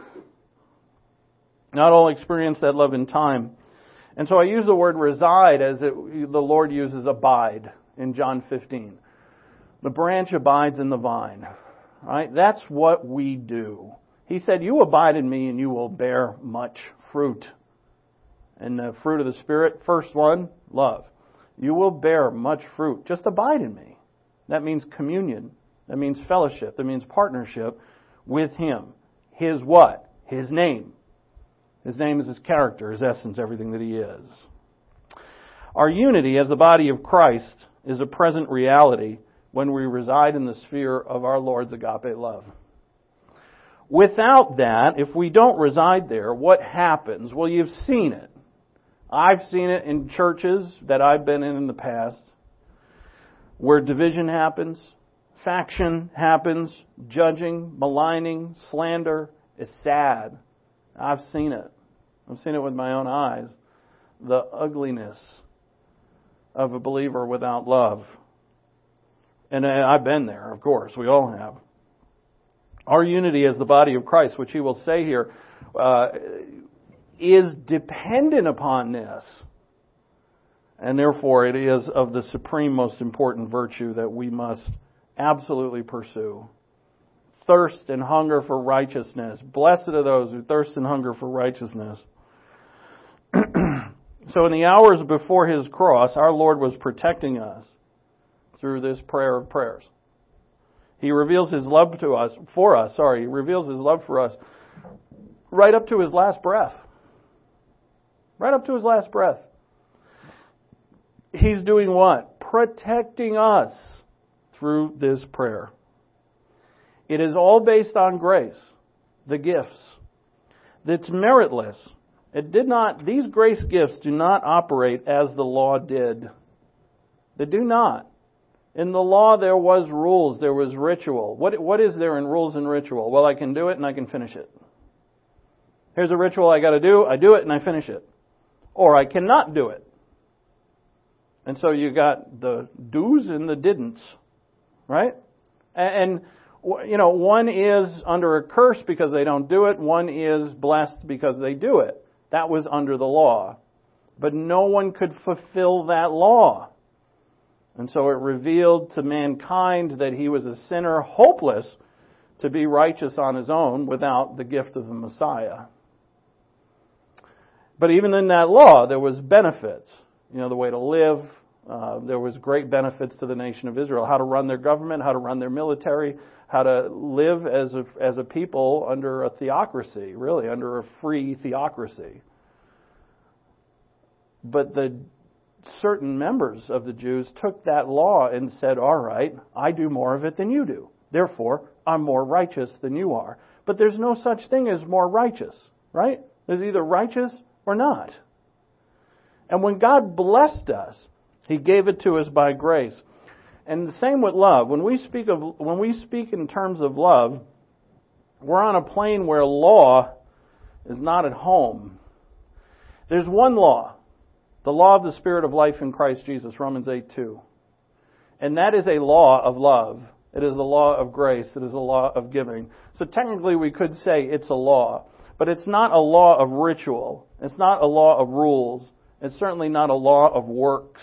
Not all experience that love in time. And so I use the word reside as it, the Lord uses abide in John fifteen. The branch abides in the vine. Right? That's what we do. He said, you abide in me and you will bear much fruit. And the fruit of the Spirit, first one, love. You will bear much fruit. Just abide in me. That means communion. That means fellowship. That means partnership with Him. His what? His name. His name is His character, His essence, everything that He is. Our unity as the body of Christ is a present reality when we reside in the sphere of our Lord's agape love. Without that, if we don't reside there, what happens? Well, you've seen it. I've seen it in churches that I've been in in the past, where division happens, faction happens, judging, maligning, slander. It's sad. I've seen it. I've seen it with my own eyes. The ugliness of a believer without love. And I've been there, of course. We all have. Our unity as the body of Christ, which he will say here, uh, is dependent upon this. And therefore it is of the supreme most important virtue that we must absolutely pursue. Thirst and hunger for righteousness. Blessed are those who thirst and hunger for righteousness. So in the hours before His cross, our Lord was protecting us through this prayer of prayers. He reveals His love to us, for us, sorry, He reveals His love for us right up to His last breath. Right up to His last breath. He's doing what? Protecting us through this prayer. It is all based on grace, the gifts. That's meritless. It did not, these grace gifts do not operate as the law did. They do not. In the law there was rules, there was ritual. What, what is there in rules and ritual? Well, I can do it and I can finish it. Here's a ritual I got to do, I do it and I finish it. Or I cannot do it. And so you got the do's and the didn'ts, right? And, you know, one is under a curse because they don't do it. One is blessed because they do it. That was under the law. But no one could fulfill that law. And so it revealed to mankind that he was a sinner, hopeless to be righteous on his own without the gift of the Messiah. But even in that law, there was benefits. You know, the way to live. Uh, there was great benefits to the nation of Israel. How to run their government, how to run their military, how to live as a, as a people under a theocracy, really, under a free theocracy. But the certain members of the Jews took that law and said, all right, I do more of it than you do. Therefore, I'm more righteous than you are. But there's no such thing as more righteous, right? There's either righteous or not. And when God blessed us, He gave it to us by grace. And the same with love. When we speak of when we speak in terms of love, we're on a plane where law is not at home. There's one law, the law of the Spirit of life in Christ Jesus, Romans eight two. And that is a law of love. It is a law of grace. It is a law of giving. So technically we could say it's a law. But it's not a law of ritual. It's not a law of rules. It's certainly not a law of works.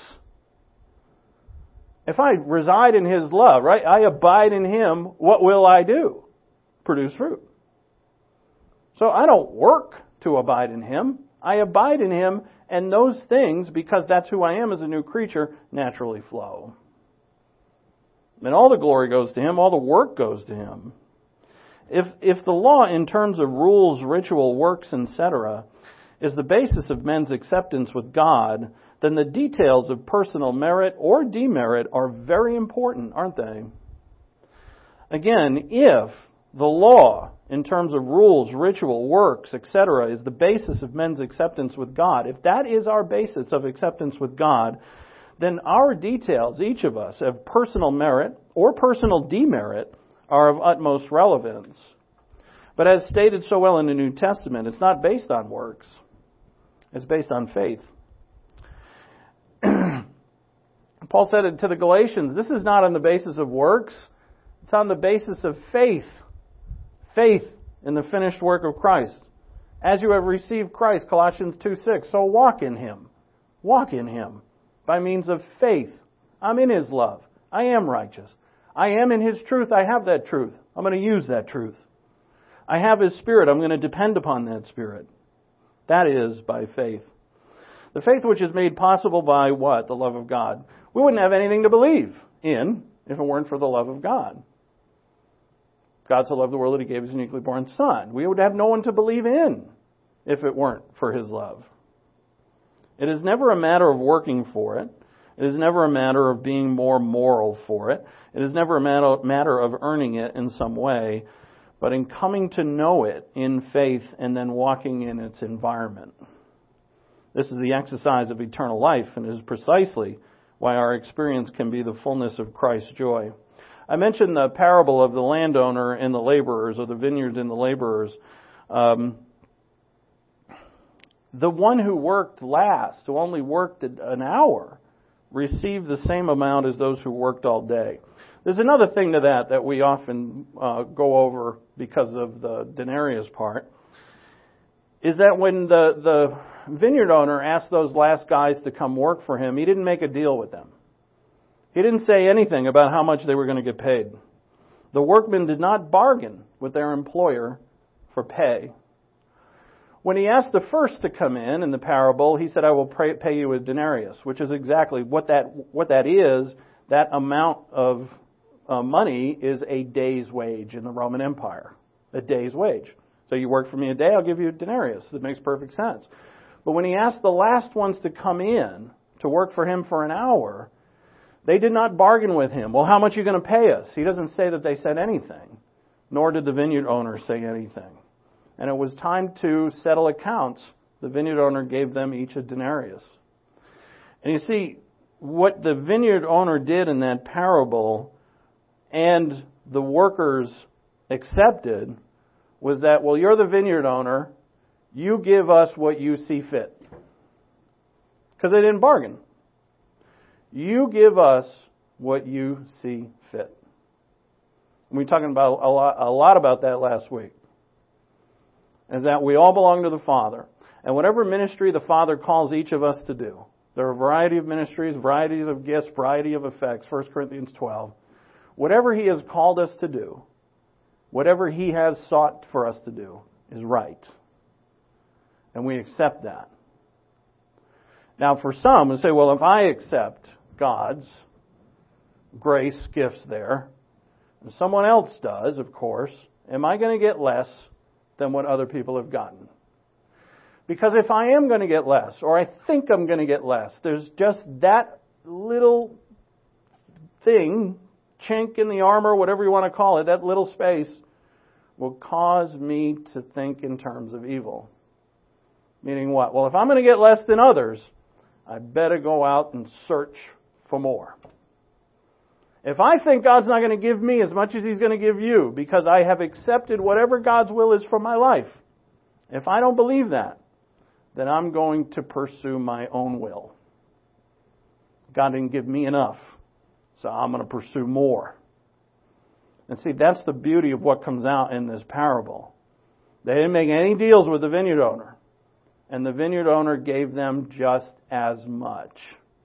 If I reside in His love, right, I abide in Him, what will I do? Produce fruit. So I don't work to abide in Him. I abide in Him, and those things, because that's who I am as a new creature, naturally flow. And all the glory goes to Him, all the work goes to Him. If if the law in terms of rules, ritual, works, et cetera is the basis of men's acceptance with God, then the details of personal merit or demerit are very important, aren't they? Again, if the law in terms of rules, ritual, works, et cetera is the basis of men's acceptance with God, if that is our basis of acceptance with God, then our details, each of us, of personal merit or personal demerit are of utmost relevance. But as stated so well in the New Testament, it's not based on works. It's based on faith. Paul said it to the Galatians, this is not on the basis of works. It's on the basis of faith. Faith in the finished work of Christ. As you have received Christ, Colossians two six, so walk in Him. Walk in Him by means of faith. I'm in His love. I am righteous. I am in His truth. I have that truth. I'm going to use that truth. I have His Spirit. I'm going to depend upon that Spirit. That is by faith. The faith which is made possible by what? The love of God. We wouldn't have anything to believe in if it weren't for the love of God. God so loved the world that He gave His uniquely born Son. We would have no one to believe in if it weren't for His love. It is never a matter of working for it. It is never a matter of being more moral for it. It is never a matter of earning it in some way, but in coming to know it in faith and then walking in its environment. This is the exercise of eternal life, and it is precisely why our experience can be the fullness of Christ's joy. I mentioned the parable of the landowner and the laborers, or the vineyards and the laborers. Um, the one who worked last, who only worked an hour, received the same amount as those who worked all day. There's another thing to that that we often uh, go over because of the denarius part, is that when the, the vineyard owner asked those last guys to come work for him, he didn't make a deal with them. He didn't say anything about how much they were going to get paid. The workmen did not bargain with their employer for pay. When he asked the first to come in in the parable, he said, I will pay you a denarius, which is exactly what that what that is. That amount of uh, money is a day's wage in the Roman Empire. A day's wage. So you work for me a day, I'll give you a denarius. That makes perfect sense. But when he asked the last ones to come in to work for him for an hour, they did not bargain with him. Well, how much are you going to pay us? He doesn't say that they said anything, nor did the vineyard owner say anything. And it was time to settle accounts. The vineyard owner gave them each a denarius. And you see, what the vineyard owner did in that parable and the workers accepted was that, well, you're the vineyard owner, you give us what you see fit. Because they didn't bargain. You give us what you see fit. We were talking about a lot, a lot about that last week. Is that we all belong to the Father. And whatever ministry the Father calls each of us to do, there are a variety of ministries, varieties of gifts, variety of effects, First Corinthians twelve. Whatever He has called us to do, whatever He has sought for us to do, is right. And we accept that. Now for some, we say, well, if I accept God's grace gifts there, and someone else does, of course, am I going to get less than what other people have gotten? Because if I am going to get less, or I think I'm going to get less, there's just that little thing, chink in the armor, whatever you want to call it, that little space, will cause me to think in terms of evil. Meaning what? Well, if I'm going to get less than others, I better go out and search for more. If I think God's not going to give me as much as He's going to give you because I have accepted whatever God's will is for my life, if I don't believe that, then I'm going to pursue my own will. God didn't give me enough, so I'm going to pursue more. And see, that's the beauty of what comes out in this parable. They didn't make any deals with the vineyard owner, and the vineyard owner gave them just as much.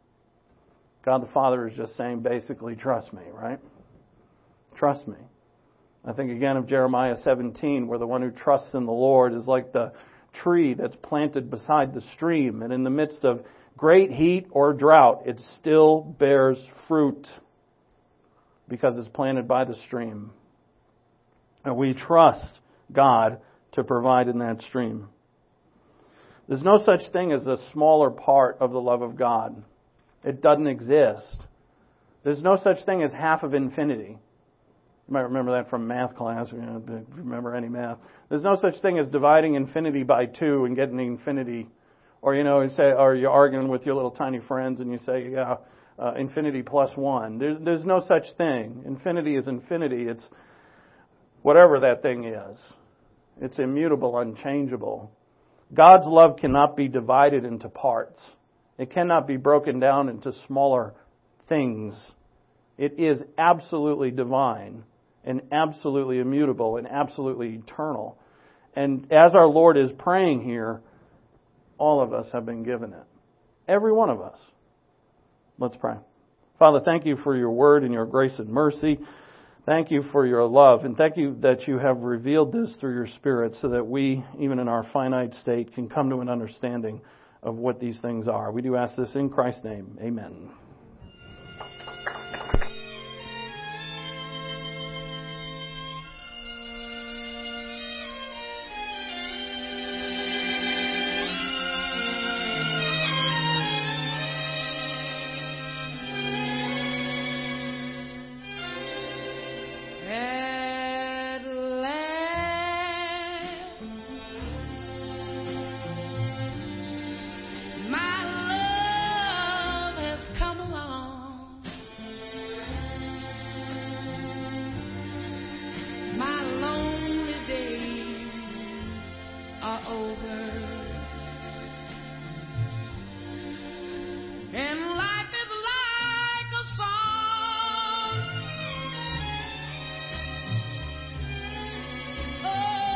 God the Father is just saying, basically, trust me, right? Trust me. I think again of Jeremiah seventeen, where the one who trusts in the Lord is like the tree that's planted beside the stream, and in the midst of great heat or drought, it still bears fruit because it's planted by the stream. And we trust God to provide in that stream. There's no such thing as a smaller part of the love of God. It doesn't exist. There's no such thing as half of infinity. You might remember that from math class. You know, if you remember any math. There's no such thing as dividing infinity by two and getting infinity. Or, you know, you say, or you're arguing with your little tiny friends and you say, yeah, uh, infinity plus one. There, there's no such thing. Infinity is infinity. It's whatever that thing is. It's immutable, unchangeable. God's love cannot be divided into parts. It cannot be broken down into smaller things. It is absolutely divine and absolutely immutable and absolutely eternal. And as our Lord is praying here, all of us have been given it. Every one of us. Let's pray. Father, thank you for your word and your grace and mercy. Thank you for your love. And thank you that you have revealed this through your Spirit so that we, even in our finite state, can come to an understanding of what these things are. We do ask this in Christ's name. Amen.